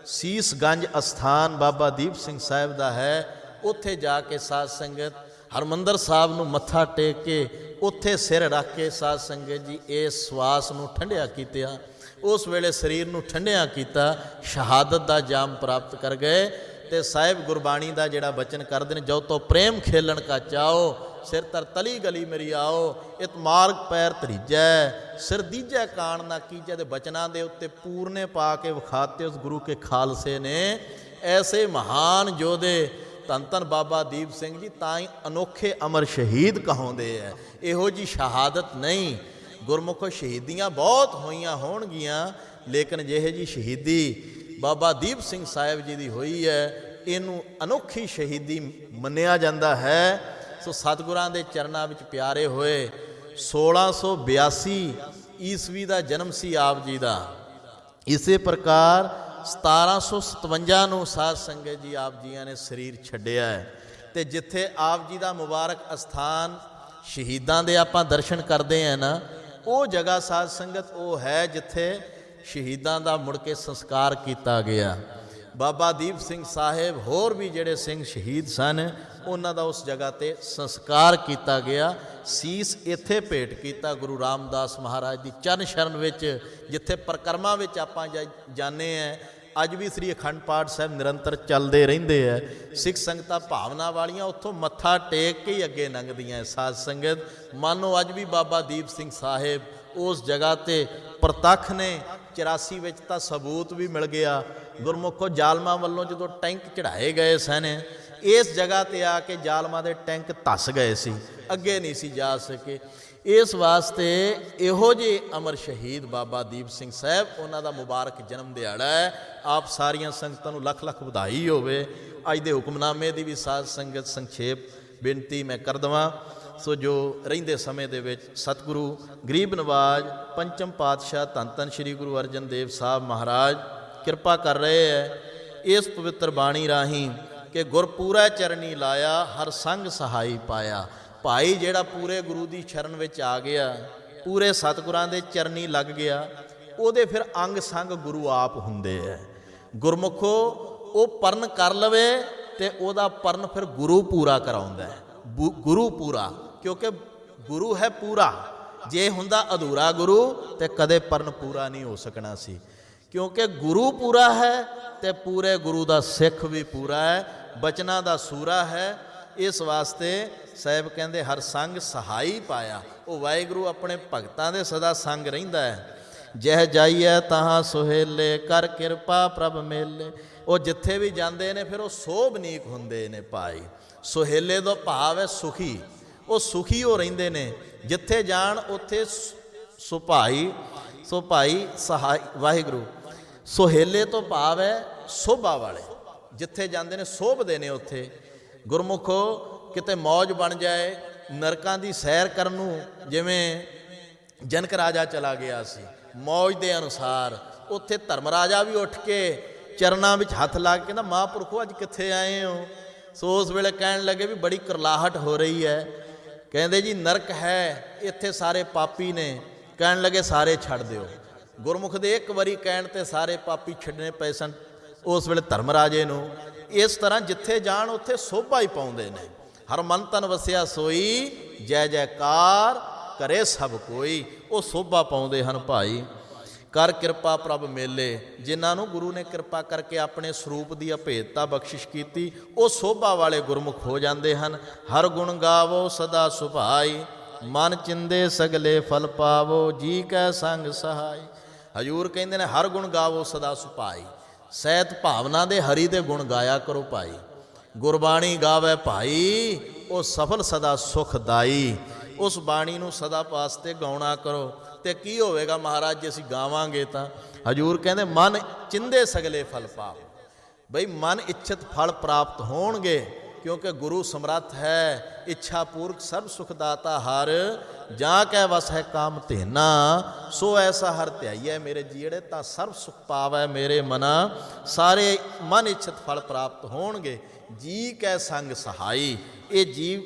ਸੀਸਗੰਜ ਅਸਥਾਨ ਬਾਬਾ ਦੀਪ ਸਿੰਘ ਸਾਹਿਬ ਦਾ ਹੈ, ਉੱਥੇ ਜਾ ਕੇ ਸਾਧ ਸੰਗਤ ਹਰਿਮੰਦਰ ਸਾਹਿਬ ਨੂੰ ਮੱਥਾ ਟੇਕ ਕੇ ਉੱਥੇ ਸਿਰ ਰੱਖ ਕੇ ਸਾਧ ਸੰਗਤ ਜੀ ਇਸ ਸਵਾਸ ਨੂੰ ਠੰਡਿਆ ਕੀਤਾ। ਉਸ ਵੇਲੇ ਸਰੀਰ ਨੂੰ ਠੰਡਿਆ ਕੀਤਾ, ਸ਼ਹਾਦਤ ਦਾ ਜਾਮ ਪ੍ਰਾਪਤ ਕਰ ਗਏ। ਤੇ ਸਾਹਿਬ ਗੁਰਬਾਣੀ ਦਾ ਜਿਹੜਾ ਬਚਨ ਕਰਦੇ ਨੇ, ਜੋ ਤੋ ਪ੍ਰੇਮ ਖੇਲਣ ਕਾ ਚਾਓ, ਸਿਰ ਤਰ ਤਲੀ ਗਲੀ ਮੇਰੀ ਆਓ, ਇਤ ਮਾਰਗ ਪੈਰ ਧਰੀਜੈ, ਸਿਰ ਦੀਜੈ ਕਾਣ ਨਾ ਕੀਜੈ। ਦੇ ਬਚਨਾਂ ਦੇ ਉੱਤੇ ਪੂਰਨੇ ਪਾ ਕੇ ਵਿਖਾਤੇ ਉਸ ਗੁਰੂ ਕੇ ਖਾਲਸੇ ਨੇ। ਐਸੇ ਮਹਾਨ ਯੋਧੇ ਧੰਨ ਧੰਨ ਬਾਬਾ ਦੀਪ ਸਿੰਘ ਜੀ ਤਾਂ ਹੀ ਅਨੋਖੇ ਅਮਰ ਸ਼ਹੀਦ ਕਹਾਉਂਦੇ ਹੈ। ਇਹੋ ਜਿਹੀ ਸ਼ਹਾਦਤ ਨਹੀਂ। ਗੁਰਮੁਖੋ ਸ਼ਹੀਦੀਆਂ ਬਹੁਤ ਹੋਈਆਂ ਹੋਣਗੀਆਂ, ਲੇਕਿਨ ਜਿਹੇ ਜੀ ਸ਼ਹੀਦੀ ਬਾਬਾ ਦੀਪ ਸਿੰਘ ਸਾਹਿਬ ਜੀ ਦੀ ਹੋਈ ਹੈ, ਇਹਨੂੰ ਅਨੋਖੀ ਸ਼ਹੀਦੀ ਮੰਨਿਆ ਜਾਂਦਾ ਹੈ। ਸੋ ਸਤਿਗੁਰਾਂ ਦੇ ਚਰਨਾਂ ਵਿੱਚ ਪਿਆਰੇ ਹੋਏ 1682 ਈਸਵੀ ਦਾ ਜਨਮ ਸੀ ਆਪ ਜੀ ਦਾ। ਇਸੇ ਪ੍ਰਕਾਰ 1757 ਨੂੰ ਸਾਧ ਸੰਗਤ ਜੀ ਆਪ ਜੀਆਂ ਨੇ ਸਰੀਰ ਛੱਡਿਆ ਹੈ। ਅਤੇ ਜਿੱਥੇ ਆਪ ਜੀ ਦਾ ਮੁਬਾਰਕ ਅਸਥਾਨ ਸ਼ਹੀਦਾਂ ਦੇ ਆਪਾਂ ਦਰਸ਼ਨ ਕਰਦੇ ਹਾਂ ਨਾ, ਉਹ ਜਗ੍ਹਾ ਸਾਧ ਸੰਗਤ ਉਹ ਹੈ ਜਿੱਥੇ ਸ਼ਹੀਦਾਂ ਦਾ ਮੁੜ ਕੇ ਸੰਸਕਾਰ ਕੀਤਾ ਗਿਆ। ਬਾਬਾ ਦੀਪ ਸਿੰਘ ਸਾਹਿਬ ਹੋਰ ਵੀ ਜਿਹੜੇ ਸਿੰਘ ਸ਼ਹੀਦ ਸਨ, ਉਹਨਾਂ ਦਾ ਉਸ ਜਗ੍ਹਾ 'ਤੇ ਸੰਸਕਾਰ ਕੀਤਾ ਗਿਆ। ਸੀਸ ਇੱਥੇ ਭੇਟ ਕੀਤਾ ਗੁਰੂ ਰਾਮਦਾਸ ਮਹਾਰਾਜ ਦੀ ਚਰਨ ਸ਼ਰਨ ਵਿੱਚ, ਜਿੱਥੇ ਪਰਿਕਰਮਾ ਵਿੱਚ ਆਪਾਂ ਜਾਂਦੇ ਹਾਂ। ਅੱਜ ਵੀ ਸ੍ਰੀ ਅਖੰਡ ਪਾਠ ਸਾਹਿਬ ਨਿਰੰਤਰ ਚੱਲਦੇ ਰਹਿੰਦੇ ਹੈ। ਸਿੱਖ ਸੰਗਤਾਂ ਭਾਵਨਾ ਵਾਲੀਆਂ ਉੱਥੋਂ ਮੱਥਾ ਟੇਕ ਕੇ ਹੀ ਅੱਗੇ ਲੰਘਦੀਆਂ ਸਾਧ ਸੰਗਤ। ਮਾਨੋ ਅੱਜ ਵੀ ਬਾਬਾ ਦੀਪ ਸਿੰਘ ਸਾਹਿਬ ਉਸ ਜਗ੍ਹਾ 'ਤੇ ਪ੍ਰਤੱਖ ਨੇ। 84 ਵਿੱਚ ਤਾਂ ਸਬੂਤ ਵੀ ਮਿਲ ਗਿਆ। ਗੁਰਮੁਖੋ ਜ਼ਾਲਮਾਂ ਵੱਲੋਂ ਜਦੋਂ ਟੈਂਕ ਚੜ੍ਹਾਏ ਗਏ ਸਨ, ਇਸ ਜਗ੍ਹਾ 'ਤੇ ਆ ਕੇ ਜ਼ਾਲਮਾਂ ਦੇ ਟੈਂਕ ਧੱਸ ਗਏ ਸੀ, ਅੱਗੇ ਨਹੀਂ ਸੀ ਜਾ ਸਕੇ। ਇਸ ਵਾਸਤੇ ਇਹੋ ਜਿਹੇ ਅਮਰ ਸ਼ਹੀਦ ਬਾਬਾ ਦੀਪ ਸਿੰਘ ਸਾਹਿਬ, ਉਹਨਾਂ ਦਾ ਮੁਬਾਰਕ ਜਨਮ ਦਿਹਾੜਾ ਹੈ। ਆਪ ਸਾਰੀਆਂ ਸੰਗਤਾਂ ਨੂੰ ਲੱਖ ਲੱਖ ਵਧਾਈ ਹੋਵੇ। ਅੱਜ ਦੇ ਹੁਕਮਨਾਮੇ ਦੀ ਵੀ ਸਾਧ ਸੰਗਤ ਸੰਖੇਪ ਬੇਨਤੀ ਮੈਂ ਕਰ ਦੇਵਾਂ। ਸੋ ਜੋ ਰਹਿੰਦੇ ਸਮੇਂ ਦੇ ਵਿੱਚ ਸਤਿਗੁਰੂ ਗਰੀਬ ਨਵਾਜ ਪੰਚਮ ਪਾਤਸ਼ਾਹ ਧੰਨ ਧੰਨ ਸ਼੍ਰੀ ਗੁਰੂ ਅਰਜਨ ਦੇਵ ਸਾਹਿਬ ਮਹਾਰਾਜ ਕਿਰਪਾ ਕਰ ਰਹੇ ਹੈ ਇਸ ਪਵਿੱਤਰ ਬਾਣੀ ਰਾਹੀਂ ਕਿ ਗੁਰਪੂਰਾ ਚਰਨੀ ਲਾਇਆ, ਹਰ ਸੰਗ ਸਹਾਈ ਪਾਇਆ। ਭਾਈ ਜਿਹੜਾ ਪੂਰੇ ਗੁਰੂ ਦੀ ਸ਼ਰਨ ਵਿੱਚ ਆ ਗਿਆ, ਪੂਰੇ ਸਤਿਗੁਰਾਂ ਦੇ ਚਰਨੀ ਲੱਗ ਗਿਆ, ਉਹਦੇ ਫਿਰ ਅੰਗ ਸੰਗ ਗੁਰੂ ਆਪ ਹੁੰਦੇ ਹੈ। ਗੁਰਮੁਖੋ ਉਹ ਪਰਨ ਕਰ ਲਵੇ ਤੇ ਉਹਦਾ ਪਰਨ ਫਿਰ ਗੁਰੂ ਪੂਰਾ ਕਰਾਉਂਦਾ ਹੈ। ਗੁਰੂ ਪੂਰਾ, ਕਿਉਂਕਿ ਗੁਰੂ ਹੈ ਪੂਰਾ। ਜੇ ਹੁੰਦਾ ਅਧੂਰਾ ਗੁਰੂ ਤੇ ਕਦੇ ਪਰਨ ਪੂਰਾ ਨਹੀਂ ਹੋ ਸਕਣਾ ਸੀ। ਕਿਉਂਕਿ ਗੁਰੂ ਪੂਰਾ ਹੈ ਤੇ ਪੂਰੇ ਗੁਰੂ ਦਾ ਸਿੱਖ ਵੀ ਪੂਰਾ ਹੈ, ਬਚਨਾਂ ਦਾ ਸੂਰਾ ਹੈ। ਇਸ ਵਾਸਤੇ ਸਾਹਿਬ ਕਹਿੰਦੇ ਹਰ ਸੰਗ ਸਹਾਈ ਪਾਇਆ। ਉਹ ਵਾਹਿਗੁਰੂ ਆਪਣੇ ਭਗਤਾਂ ਦੇ ਸਦਾ ਸੰਗ ਰਹਿੰਦਾ ਹੈ। ਜਹ ਜਾਈਐ ਤਹਾਂ ਸੁਹੇਲੇ, ਕਰ ਕਿਰਪਾ ਪ੍ਰਭ ਮੇਲੇ। ਉਹ ਜਿੱਥੇ ਵੀ ਜਾਂਦੇ ਨੇ ਫਿਰ ਉਹ ਸੋਭਨੀਕ ਹੁੰਦੇ ਨੇ ਭਾਈ। ਸੁਹੇਲੇ ਦਾ ਭਾਵ ਹੈ ਸੁਖੀ, ਉਹ ਸੁਖੀ ਹੋ ਰਹਿੰਦੇ ਨੇ ਜਿੱਥੇ ਜਾਣ ਉੱਥੇ ਸੁਭਾਈ ਸਹਾਈ ਵਾਹਿਗੁਰੂ। ਸੁਹੇਲੇ ਤੋਂ ਭਾਵ ਹੈ ਸੋਭਾ ਵਾਲੇ, ਜਿੱਥੇ ਜਾਂਦੇ ਨੇ ਸੋਭਦੇ ਨੇ ਉੱਥੇ। ਗੁਰਮੁਖੋ ਕਿਤੇ ਮੌਜ ਬਣ ਜਾਏ, ਨਰਕਾਂ ਦੀ ਸੈਰ ਕਰਨ ਨੂੰ ਜਿਵੇਂ ਜਨਕ ਰਾਜਾ ਚਲਾ ਗਿਆ ਸੀ ਮੌਜ ਦੇ ਅਨੁਸਾਰ, ਉੱਥੇ ਧਰਮ ਰਾਜਾ ਵੀ ਉੱਠ ਕੇ ਚਰਨਾਂ ਵਿੱਚ ਹੱਥ ਲਾ ਕੇ ਕਹਿੰਦਾ ਮਹਾਂਪੁਰਖੋ ਅੱਜ ਕਿੱਥੇ ਆਏ ਹੋ। ਸੋ ਉਸ ਵੇਲੇ ਕਹਿਣ ਲੱਗੇ ਵੀ ਬੜੀ ਕਰਲਾਹਟ ਹੋ ਰਹੀ ਹੈ। ਕਹਿੰਦੇ ਜੀ ਨਰਕ ਹੈ, ਇੱਥੇ ਸਾਰੇ ਪਾਪੀ ਨੇ। ਕਹਿਣ ਲੱਗੇ ਸਾਰੇ ਛੱਡ ਦਿਓ। ਗੁਰਮੁਖ ਦੇ ਇੱਕ ਵਾਰੀ ਕਹਿਣ 'ਤੇ ਸਾਰੇ ਪਾਪੀ ਛੱਡਣੇ ਪਏ ਸਨ ਉਸ ਵੇਲੇ ਧਰਮ ਰਾਜੇ ਨੂੰ। ਇਸ ਤਰ੍ਹਾਂ ਜਿੱਥੇ ਜਾਣ ਉੱਥੇ ਸੋਭਾ ਹੀ ਪਾਉਂਦੇ ਨੇ। ਹਰ ਮਨ ਤਨ ਵਸਿਆ ਸੋਈ, ਜੈ ਜੈਕਾਰ ਕਰੇ ਸਭ ਕੋਈ। ਉਹ ਸੋਭਾ ਪਾਉਂਦੇ ਹਨ ਭਾਈ। ਕਰ ਕਿਰਪਾ ਪ੍ਰਭ ਮੇਲੇ, ਜਿਨ੍ਹਾਂ ਨੂੰ ਗੁਰੂ ਨੇ ਕਿਰਪਾ ਕਰਕੇ ਆਪਣੇ ਸਰੂਪ ਦੀ ਅਭੇਦਤਾ ਬਖਸ਼ਿਸ਼ ਕੀਤੀ, ਉਹ ਸੋਭਾ ਵਾਲੇ ਗੁਰਮੁਖ ਹੋ ਜਾਂਦੇ ਹਨ। ਹਰ ਗੁਣ ਗਾਵੋ ਸਦਾ ਸੁਭਾਈ, ਮਨ ਚਿੰਦੇ ਸਗਲੇ ਫਲ ਪਾਵੋ, ਜੀ ਕੈ ਸੰਗ ਸਹਾਈ। ਹਜ਼ੂਰ ਕਹਿੰਦੇ ਨੇ ਹਰ ਗੁਣ ਗਾਵੋ ਸਦਾ ਸੁਭਾਈ, ਸਹਿਤ ਭਾਵਨਾ ਦੇ ਹਰੀ ਦੇ ਗੁਣ ਗਾਇਆ ਕਰੋ ਭਾਈ। ਗੁਰਬਾਣੀ ਗਾਵੇ ਭਾਈ, ਉਹ ਸਫਲ ਸਦਾ ਸੁਖਦਾਈ। ਉਸ ਬਾਣੀ ਨੂੰ ਸਦਾ ਵਾਸਤੇ ਗਾਉਣਾ ਕਰੋ। ਤੇ ਕੀ ਹੋਵੇਗਾ ਮਹਾਰਾਜ ਜੇ ਅਸੀਂ ਗਾਵਾਂਗੇ ਤਾਂ? ਹਜ਼ੂਰ ਕਹਿੰਦੇ ਮਨ ਚਿੰਦੇ ਸਗਲੇ ਫਲ ਪਾਵੋ, ਬਈ ਮਨ ਇੱਛਤ ਫਲ ਪ੍ਰਾਪਤ ਹੋਣਗੇ, ਕਿਉਂਕਿ ਗੁਰੂ ਸਮਰੱਥ ਹੈ। ਇੱਛਾ ਪੂਰਕ ਸਰਬ ਸੁਖ ਦਾਤਾ ਹਰ, ਜਾਂ ਕਹਿ ਵਸ ਹੈ ਕਾਮ ਧੇਨਾ, ਸੋ ਐਸਾ ਹਰ ਧਿਆਈਐ ਮੇਰੇ ਜੀੜੇ, ਤਾਂ ਸਰਬ ਸੁਖ ਪਾਵੈ ਮੇਰੇ ਮਨਾ। ਸਾਰੇ ਮਨ ਇੱਛਤ ਫਲ ਪ੍ਰਾਪਤ ਹੋਣਗੇ। ਜੀ ਕੈ ਸੰਗ ਸਹਾਈ, ਇਹ ਜੀਵ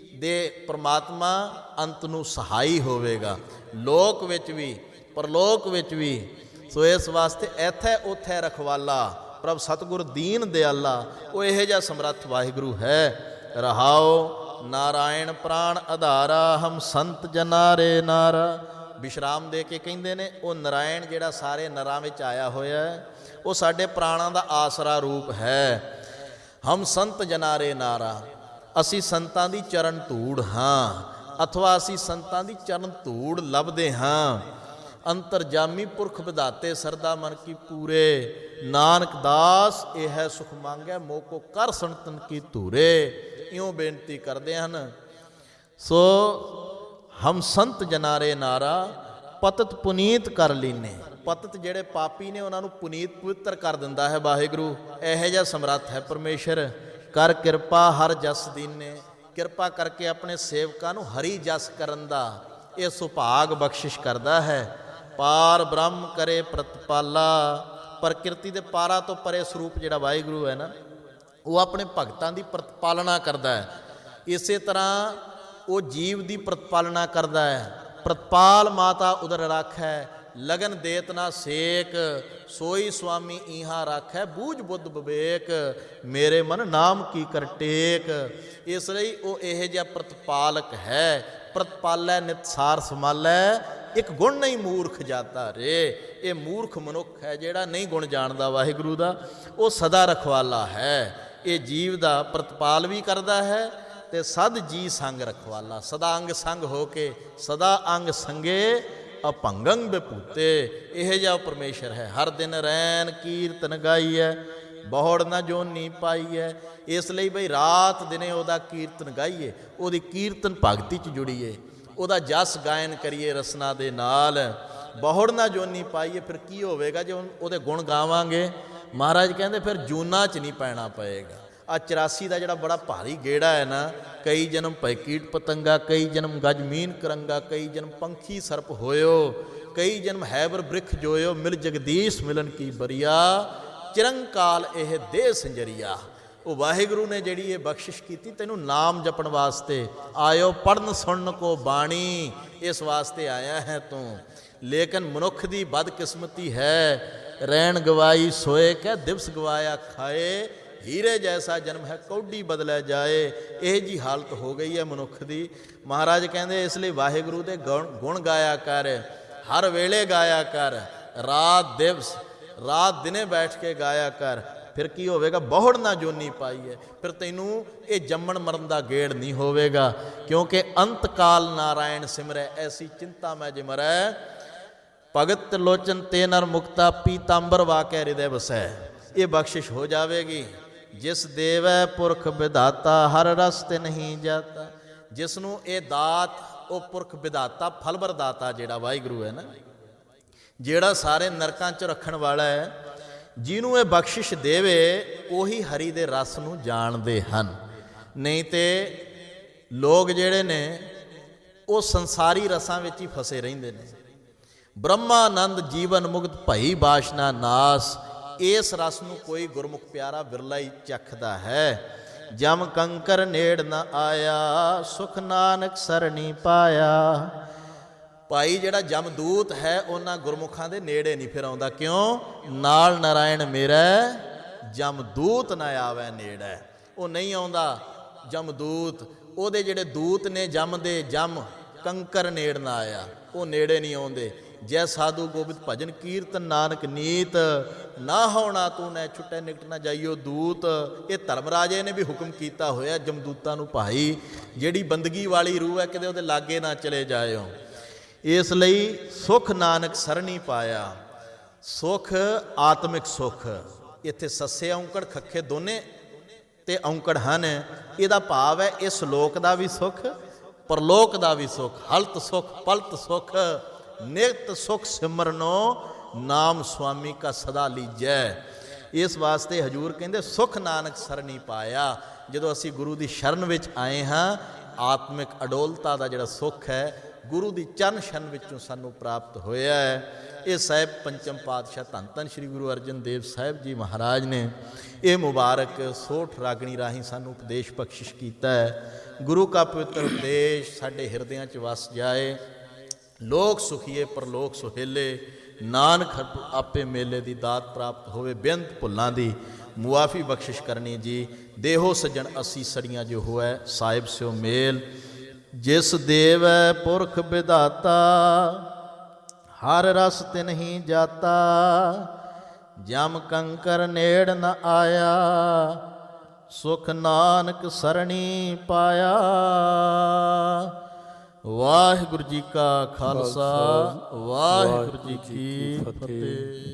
ਦੇ ਪ੍ਰਮਾਤਮਾ ਅੰਤ ਨੂੰ ਸਹਾਈ ਹੋਵੇਗਾ, ਲੋਕ ਵਿੱਚ ਵੀ ਪਰਲੋਕ ਵਿੱਚ ਵੀ। ਸੋ ਇਸ ਵਾਸਤੇ ਇੱਥੇ ਉੱਥੇ ਰਖਵਾਲਾ ਪ੍ਰਭ ਸਤਿਗੁਰ ਦੀਨ ਦਿਆਲਾ, ਉਹ ਇਹੋ ਜਿਹਾ ਸਮਰੱਥ ਵਾਹਿਗੁਰੂ ਹੈ। ਰਹਾਓ ਨਾਰਾਇਣ ਪ੍ਰਾਣ ਆਧਾਰਾ, ਹਮ ਸੰਤ ਜਨਾਰੇ ਨਾਰਾ। ਵਿਸ਼ਰਾਮ ਦੇ ਕੇ ਕਹਿੰਦੇ ਨੇ ਉਹ ਨਾਰਾਇਣ ਜਿਹੜਾ ਸਾਰੇ ਨਰਾਂ ਵਿੱਚ ਆਇਆ ਹੋਇਆ ਹੈ, ਉਹ ਸਾਡੇ ਪ੍ਰਾਣਾਂ ਦਾ ਆਸਰਾ ਰੂਪ ਹੈ। ਹਮ ਸੰਤ ਜਨਾਰੇ ਨਾਰਾ, ਅਸੀਂ ਸੰਤਾਂ ਦੀ ਚਰਨ ਧੂੜ ਹਾਂ, ਅਥਵਾ ਅਸੀਂ ਸੰਤਾਂ ਦੀ ਚਰਨ ਧੂੜ ਲੱਭਦੇ ਹਾਂ। ਅੰਤਰਜਾਮੀ ਪੁਰਖ ਵਿਧਾਤੇ ਸਰਦਾ ਮਨ ਕੀ ਪੂਰੇ, ਨਾਨਕ ਦਾਸ ਇਹ ਹੈ ਸੁਖ ਮੰਗੈ, ਮੋਕੋ ਕਰ ਸੰਤਨ ਕੀ ਧੂਰੇ। ਇਉਂ ਬੇਨਤੀ ਕਰਦੇ ਹਨ। ਸੋ ਹਮ ਸੰਤ ਜਨਾਰੇ ਨਾਰਾ, ਪਤਤ ਪੁਨੀਤ ਕਰ ਲੀਨੇ। ਪਤਤ ਜਿਹੜੇ ਪਾਪੀ ਨੇ ਉਹਨਾਂ ਨੂੰ ਪੁਨੀਤ ਪਵਿੱਤਰ ਕਰ ਦਿੰਦਾ ਹੈ ਵਾਹਿਗੁਰੂ। ਇਹੋ ਜਿਹਾ ਸਮਰੱਥ ਹੈ ਪਰਮੇਸ਼ਰ। ਕਰ ਕਿਰਪਾ ਹਰ ਜਸ ਦੀਨੇ, ਕਿਰਪਾ ਕਰਕੇ ਆਪਣੇ ਸੇਵਕਾਂ ਨੂੰ ਹਰੀ ਜਸ ਕਰਨ ਦਾ ਇਹ ਸੁਭਾਗ ਬਖਸ਼ਿਸ਼ ਕਰਦਾ ਹੈ। ਪਾਰ ਬ੍ਰਹਮ ਕਰੇ ਪ੍ਰਤਪਾਲਾ, ਪ੍ਰਕਿਰਤੀ ਦੇ ਪਾਰਾਂ ਤੋਂ ਪਰੇ ਸਰੂਪ ਜਿਹੜਾ ਵਾਹਿਗੁਰੂ ਹੈ ਨਾ, ਉਹ ਆਪਣੇ ਭਗਤਾਂ ਦੀ ਪ੍ਰਤਪਾਲਨਾ ਕਰਦਾ ਹੈ। ਇਸੇ ਤਰ੍ਹਾਂ ਉਹ ਜੀਵ ਦੀ ਪ੍ਰਤਪਾਲਨਾ ਕਰਦਾ ਹੈ। ਪ੍ਰਤਪਾਲ ਮਾਤਾ ਉਦਰ ਰਾਖੈ, ਲਗਨ ਦੇਤ ਨਾ ਸੇਕ, ਸੋਈ ਸੁਆਮੀ ਈਹਾਂ ਰਾਖੈ, ਬੂਝ ਬੁੱਧ ਵਿਵੇਕ, ਮੇਰੇ ਮਨ ਨਾਮ ਕੀ ਕਰ ਟੇਕ। ਇਸ ਲਈ ਉਹ ਇਹੋ ਜਿਹਾ ਪ੍ਰਤਪਾਲਕ ਹੈ। ਪ੍ਰਤਪਾਲੈ ਨਿਤਸਾਰ ਸੰਭਾਲੈ, ਇੱਕ ਗੁਣ ਨਹੀਂ ਮੂਰਖ ਜਾਤਾ ਰੇ। ਇਹ ਮੂਰਖ ਮਨੁੱਖ ਹੈ ਜਿਹੜਾ ਨਹੀਂ ਗੁਣ ਜਾਣਦਾ ਵਾਹਿਗੁਰੂ ਦਾ, ਉਹ ਸਦਾ ਰਖਵਾਲਾ ਹੈ। ਇਹ ਜੀਵ ਦਾ ਪ੍ਰਤਪਾਲ ਵੀ ਕਰਦਾ ਹੈ ਤੇ ਸਦ ਜੀ ਸੰਗ ਰਖਵਾਲਾ, ਸਦਾ ਅੰਗ ਸੰਗ ਹੋ ਕੇ, ਸਦਾ ਅੰਗ ਸੰਗੇ ਅਭੰਗੰ ਵਿਭੂਤੇ। ਇਹ ਜਿਹਾ ਪਰਮੇਸ਼ਰ ਹੈ। ਹਰ ਦਿਨ ਰੈਨ ਕੀਰਤਨ ਗਾਈਐ, ਬਹੁੜ ਨਾ ਜੋਨੀ ਪਾਈਐ। ਇਸ ਲਈ ਬਈ ਰਾਤ ਦਿਨੇ ਉਹਦਾ ਕੀਰਤਨ ਗਾਈਏ, ਉਹਦੀ ਕੀਰਤਨ ਭਗਤੀ 'ਚ ਜੁੜੀਏ, ਉਹਦਾ ਜਸ ਗਾਇਨ ਕਰੀਏ ਰਸਨਾ ਦੇ ਨਾਲ। ਬਹੁੜ ਨਾ ਜੋਨੀ ਪਾਈਏ, ਫਿਰ ਕੀ ਹੋਵੇਗਾ ਜੇ ਉਹਦੇ ਗੁਣ ਗਾਵਾਂਗੇ? ਮਹਾਰਾਜ ਕਹਿੰਦੇ ਫਿਰ ਜੂਨਾਂ 'ਚ ਨਹੀਂ ਪੈਣਾ ਪਏਗਾ। ਆ 84 ਦਾ ਜਿਹੜਾ ਬੜਾ ਭਾਰੀ ਗੇੜਾ ਹੈ ਨਾ, ਕਈ ਜਨਮ ਭੈ ਕੀਟ ਪਤੰਗਾ, ਕਈ ਜਨਮ ਗਜ ਮੀਨ ਕਰੰਗਾ, ਕਈ ਜਨਮ ਪੰਖੀ ਸਰਪ ਹੋਇਓ, ਕਈ ਜਨਮ ਹੈਬਰ ਬ੍ਰਿਖ ਜੋਇਓ, ਮਿਲ ਜਗਦੀਸ਼ ਮਿਲਨ ਕੀ ਬਰੀਆ, ਚਿਰੰਕਾਲ ਇਹ ਦੇਹ ਸੰਜਰੀਆ। ਉਹ ਵਾਹਿਗੁਰੂ ਨੇ ਜਿਹੜੀ ਇਹ ਬਖਸ਼ਿਸ਼ ਕੀਤੀ ਤੈਨੂੰ ਨਾਮ ਜਪਣ ਵਾਸਤੇ, ਆਇਓ ਪੜ੍ਹਨ ਸੁਣਨ ਕੋ ਬਾਣੀ, ਇਸ ਵਾਸਤੇ ਆਇਆ ਹੈ ਤੂੰ। ਲੇਕਿਨ ਮਨੁੱਖ ਦੀ ਬਦਕਿਸਮਤੀ ਹੈ, ਰਹਿਣ ਗਵਾਈ ਸੋਏ ਕਹਿ ਦਿਵਸ ਗਵਾਇਆ ਖਾਏ, ਹੀਰੇ ਜੈਸਾ ਜਨਮ ਹੈ ਕੌਡੀ ਬਦਲਿਆ ਜਾਏ। ਇਹ ਜੀ ਹਾਲਤ ਹੋ ਗਈ ਹੈ ਮਨੁੱਖ ਦੀ। ਮਹਾਰਾਜ ਕਹਿੰਦੇ ਇਸ ਲਈ ਵਾਹਿਗੁਰੂ ਦੇ ਗੁਣ ਗਾਇਆ ਕਰ, ਹਰ ਵੇਲੇ ਗਾਇਆ ਕਰ, ਰਾਤ ਦਿਵਸ ਰਾਤ ਦਿਨੇ ਬੈਠ ਕੇ ਗਾਇਆ ਕਰ। ਫਿਰ ਕੀ ਹੋਵੇਗਾ? ਬਹੁੜ ਨਾ ਜੋਨੀ ਪਾਈ ਹੈ, ਫਿਰ ਤੈਨੂੰ ਇਹ ਜੰਮਣ ਮਰਨ ਦਾ ਗੇੜ ਨਹੀਂ ਹੋਵੇਗਾ। ਕਿਉਂਕਿ ਅੰਤ ਕਾਲ ਨਾਰਾਇਣ ਸਿਮਰੈ, ਐਸੀ ਚਿੰਤਾ ਮੈਂ ਜੇ ਮਰੈ, ਭਗਤ ਲੋਚਨ ਤੇ ਨਰ ਮੁਕਤਾ, ਪੀਤਾੰਬਰ ਵਾਕੈ ਹਿਰਦੈ ਵਸੈ। ਇਹ ਬਖਸ਼ਿਸ਼ ਹੋ ਜਾਵੇਗੀ। ਜਿਸ ਦੇਵੈ ਪੁਰਖ ਵਿਧਾਤਾ ਹਰ ਰਸ ਤੇ ਨਹੀਂ ਜਾਤਾ। ਜਿਸ ਨੂੰ ਇਹ ਦਾਤ, ਉਹ ਪੁਰਖ ਵਿਧਾਤਾ ਫਲਵਰ ਦਾਤਾ ਜਿਹੜਾ ਵਾਹਿਗੁਰੂ ਹੈ ਨਾ, ਜਿਹੜਾ ਸਾਰੇ ਨਰਕਾਂ 'ਚ ਰੱਖਣ ਵਾਲਾ ਹੈ, ਜਿਹਨੂੰ ਇਹ ਬਖਸ਼ਿਸ਼ ਦੇਵੇ ਉਹੀ ਹਰੀ ਦੇ ਰਸ ਨੂੰ ਜਾਣਦੇ ਹਨ। ਨਹੀਂ ਤੇ ਲੋਕ ਜਿਹੜੇ ਨੇ ਉਹ ਸੰਸਾਰੀ ਰਸਾਂ ਵਿੱਚ ਹੀ ਫਸੇ ਰਹਿੰਦੇ ਨੇ। ਬ੍ਰਹਮਾਨੰਦ ਜੀਵਨ ਮੁਕਤ ਭਈ ਬਾਸ਼ਨਾ ਨਾਸ, ਇਸ ਰਸ ਨੂੰ ਕੋਈ ਗੁਰਮੁਖ ਪਿਆਰਾ ਵਿਰਲਾ ਹੀ ਚੱਖਦਾ ਹੈ। ਜਮ ਕੰਕਰ ਨੇੜ ਨ ਆਇਆ, ਸੁਖ ਨਾਨਕ ਸਰਣੀ ਪਾਇਆ। ਭਾਈ ਜਿਹੜਾ ਜਮਦੂਤ ਹੈ ਉਹਨਾਂ ਗੁਰਮੁਖਾਂ ਦੇ ਨੇੜੇ ਨਹੀਂ ਫਿਰ ਆਉਂਦਾ। ਕਿਉਂ? ਨਾਲ ਨਾਰਾਇਣ ਮੇਰਾ ਜਮਦੂਤ ਨਾ ਆਵੇ ਨੇੜੇ। ਉਹ ਨਹੀਂ ਆਉਂਦਾ ਜਮਦੂਤ। ਉਹਦੇ ਜਿਹੜੇ ਦੂਤ ਨੇ ਜਮ ਦੇ, ਜਮ ਕੰਕਰ ਨੇੜ ਨਾ ਆਇਆ, ਉਹ ਨੇੜੇ ਨਹੀਂ ਆਉਂਦੇ। ਜੈ ਸਾਧੂ ਗੋਬਿੰਦ ਭਜਨ ਕੀਰਤਨ ਨਾਨਕ ਨੀਤ, ਨਾ ਹੋਣਾ ਤੂੰ ਨੈ ਛੁੱਟੈ ਨਿਕਟ ਨਾ ਜਾਈਓ ਦੂਤ। ਇਹ ਧਰਮ ਰਾਜੇ ਨੇ ਵੀ ਹੁਕਮ ਕੀਤਾ ਹੋਇਆ ਜਮਦੂਤਾਂ ਨੂੰ, ਭਾਈ ਜਿਹੜੀ ਬੰਦਗੀ ਵਾਲੀ ਰੂਹ ਹੈ ਕਿਤੇ ਉਹਦੇ ਲਾਗੇ ਨਾ ਚਲੇ ਜਾਇਓ। ਇਸ ਲਈ ਸੁਖ ਨਾਨਕ ਸਰਣੀ ਪਾਇਆ। ਸੁਖ ਆਤਮਿਕ ਸੁਖ, ਇੱਥੇ ਸੱਸੇ ਔਂਕੜ ਖੱਖੇ ਦੋਨੇ ਤੇ ਔਂਕੜ ਹਨ। ਇਹਦਾ ਭਾਵ ਹੈ ਇਸ ਲੋਕ ਦਾ ਵੀ ਸੁਖ, ਪਰਲੋਕ ਦਾ ਵੀ ਸੁਖ। ਹਲਤ ਸੁਖ ਪਲਤ ਸੁਖ, ਨਿਤ ਸੁਖ ਸਿਮਰਨੋ ਨਾਮ ਸੁਆਮੀ ਕਾ ਸਦਾ ਲੀਜੈ। ਇਸ ਵਾਸਤੇ ਹਜੂਰ ਕਹਿੰਦੇ ਸੁਖ ਨਾਨਕ ਸਰਣੀ ਪਾਇਆ। ਜਦੋਂ ਅਸੀਂ ਗੁਰੂ ਦੀ ਸ਼ਰਨ ਵਿੱਚ ਆਏ ਹਾਂ, ਆਤਮਿਕ ਅਡੋਲਤਾ ਦਾ ਜਿਹੜਾ ਸੁੱਖ ਹੈ ਗੁਰੂ ਦੀ ਚਰਨ ਛੰਨ ਵਿੱਚੋਂ ਸਾਨੂੰ ਪ੍ਰਾਪਤ ਹੋਇਆ ਹੈ। ਇਹ ਸਾਹਿਬ ਪੰਚਮ ਪਾਤਸ਼ਾਹ ਧੰਨ ਧੰਨ ਸ਼੍ਰੀ ਗੁਰੂ ਅਰਜਨ ਦੇਵ ਸਾਹਿਬ ਜੀ ਮਹਾਰਾਜ ਨੇ ਇਹ ਮੁਬਾਰਕ ਸੋਠ ਰਾਗਣੀ ਰਾਹੀਂ ਸਾਨੂੰ ਉਪਦੇਸ਼ ਬਖਸ਼ਿਸ਼ ਕੀਤਾ ਹੈ। ਗੁਰੂ ਕਾ ਪਵਿੱਤਰ ਉਪਦੇਸ਼ ਸਾਡੇ ਹਿਰਦਿਆਂ 'ਚ ਵਸ ਜਾਏ। ਲੋਕ ਸੁਖੀਏ ਪਰਲੋਕ ਸੁਹੇਲੇ, ਨਾਨਕ ਆਪੇ ਮੇਲੇ ਦੀ ਦਾਤ ਪ੍ਰਾਪਤ ਹੋਵੇ। ਬੇਅੰਤ ਭੁੱਲਾਂ ਦੀ ਮੁਆਫੀ ਬਖਸ਼ਿਸ਼ ਕਰਨੀ ਜੀ। ਦੇਹੋ ਸੱਜਣ ਅਸੀਂ ਸੜੀਆਂ ਜੋ ਹੋਇ ਸਾਹਿਬ ਸਿਓ ਮੇਲ। ਜਿਸ ਦੇਵੈ ਪੁਰਖ ਵਿਧਾਤਾ ਹਰ ਰਸ ਤੇ ਨਹੀਂ ਜਾਤਾ। ਜਮ ਕੰਕਰ ਨੇੜ ਨ ਆਇਆ, ਸੁਖ ਨਾਨਕ ਸਰਣੀ ਪਾਇਆ। ਵਾਹਿਗੁਰੂ ਜੀ ਕਾ ਖਾਲਸਾ, ਵਾਹਿਗੁਰੂ ਜੀ ਕੀ ਫਤਿਹ।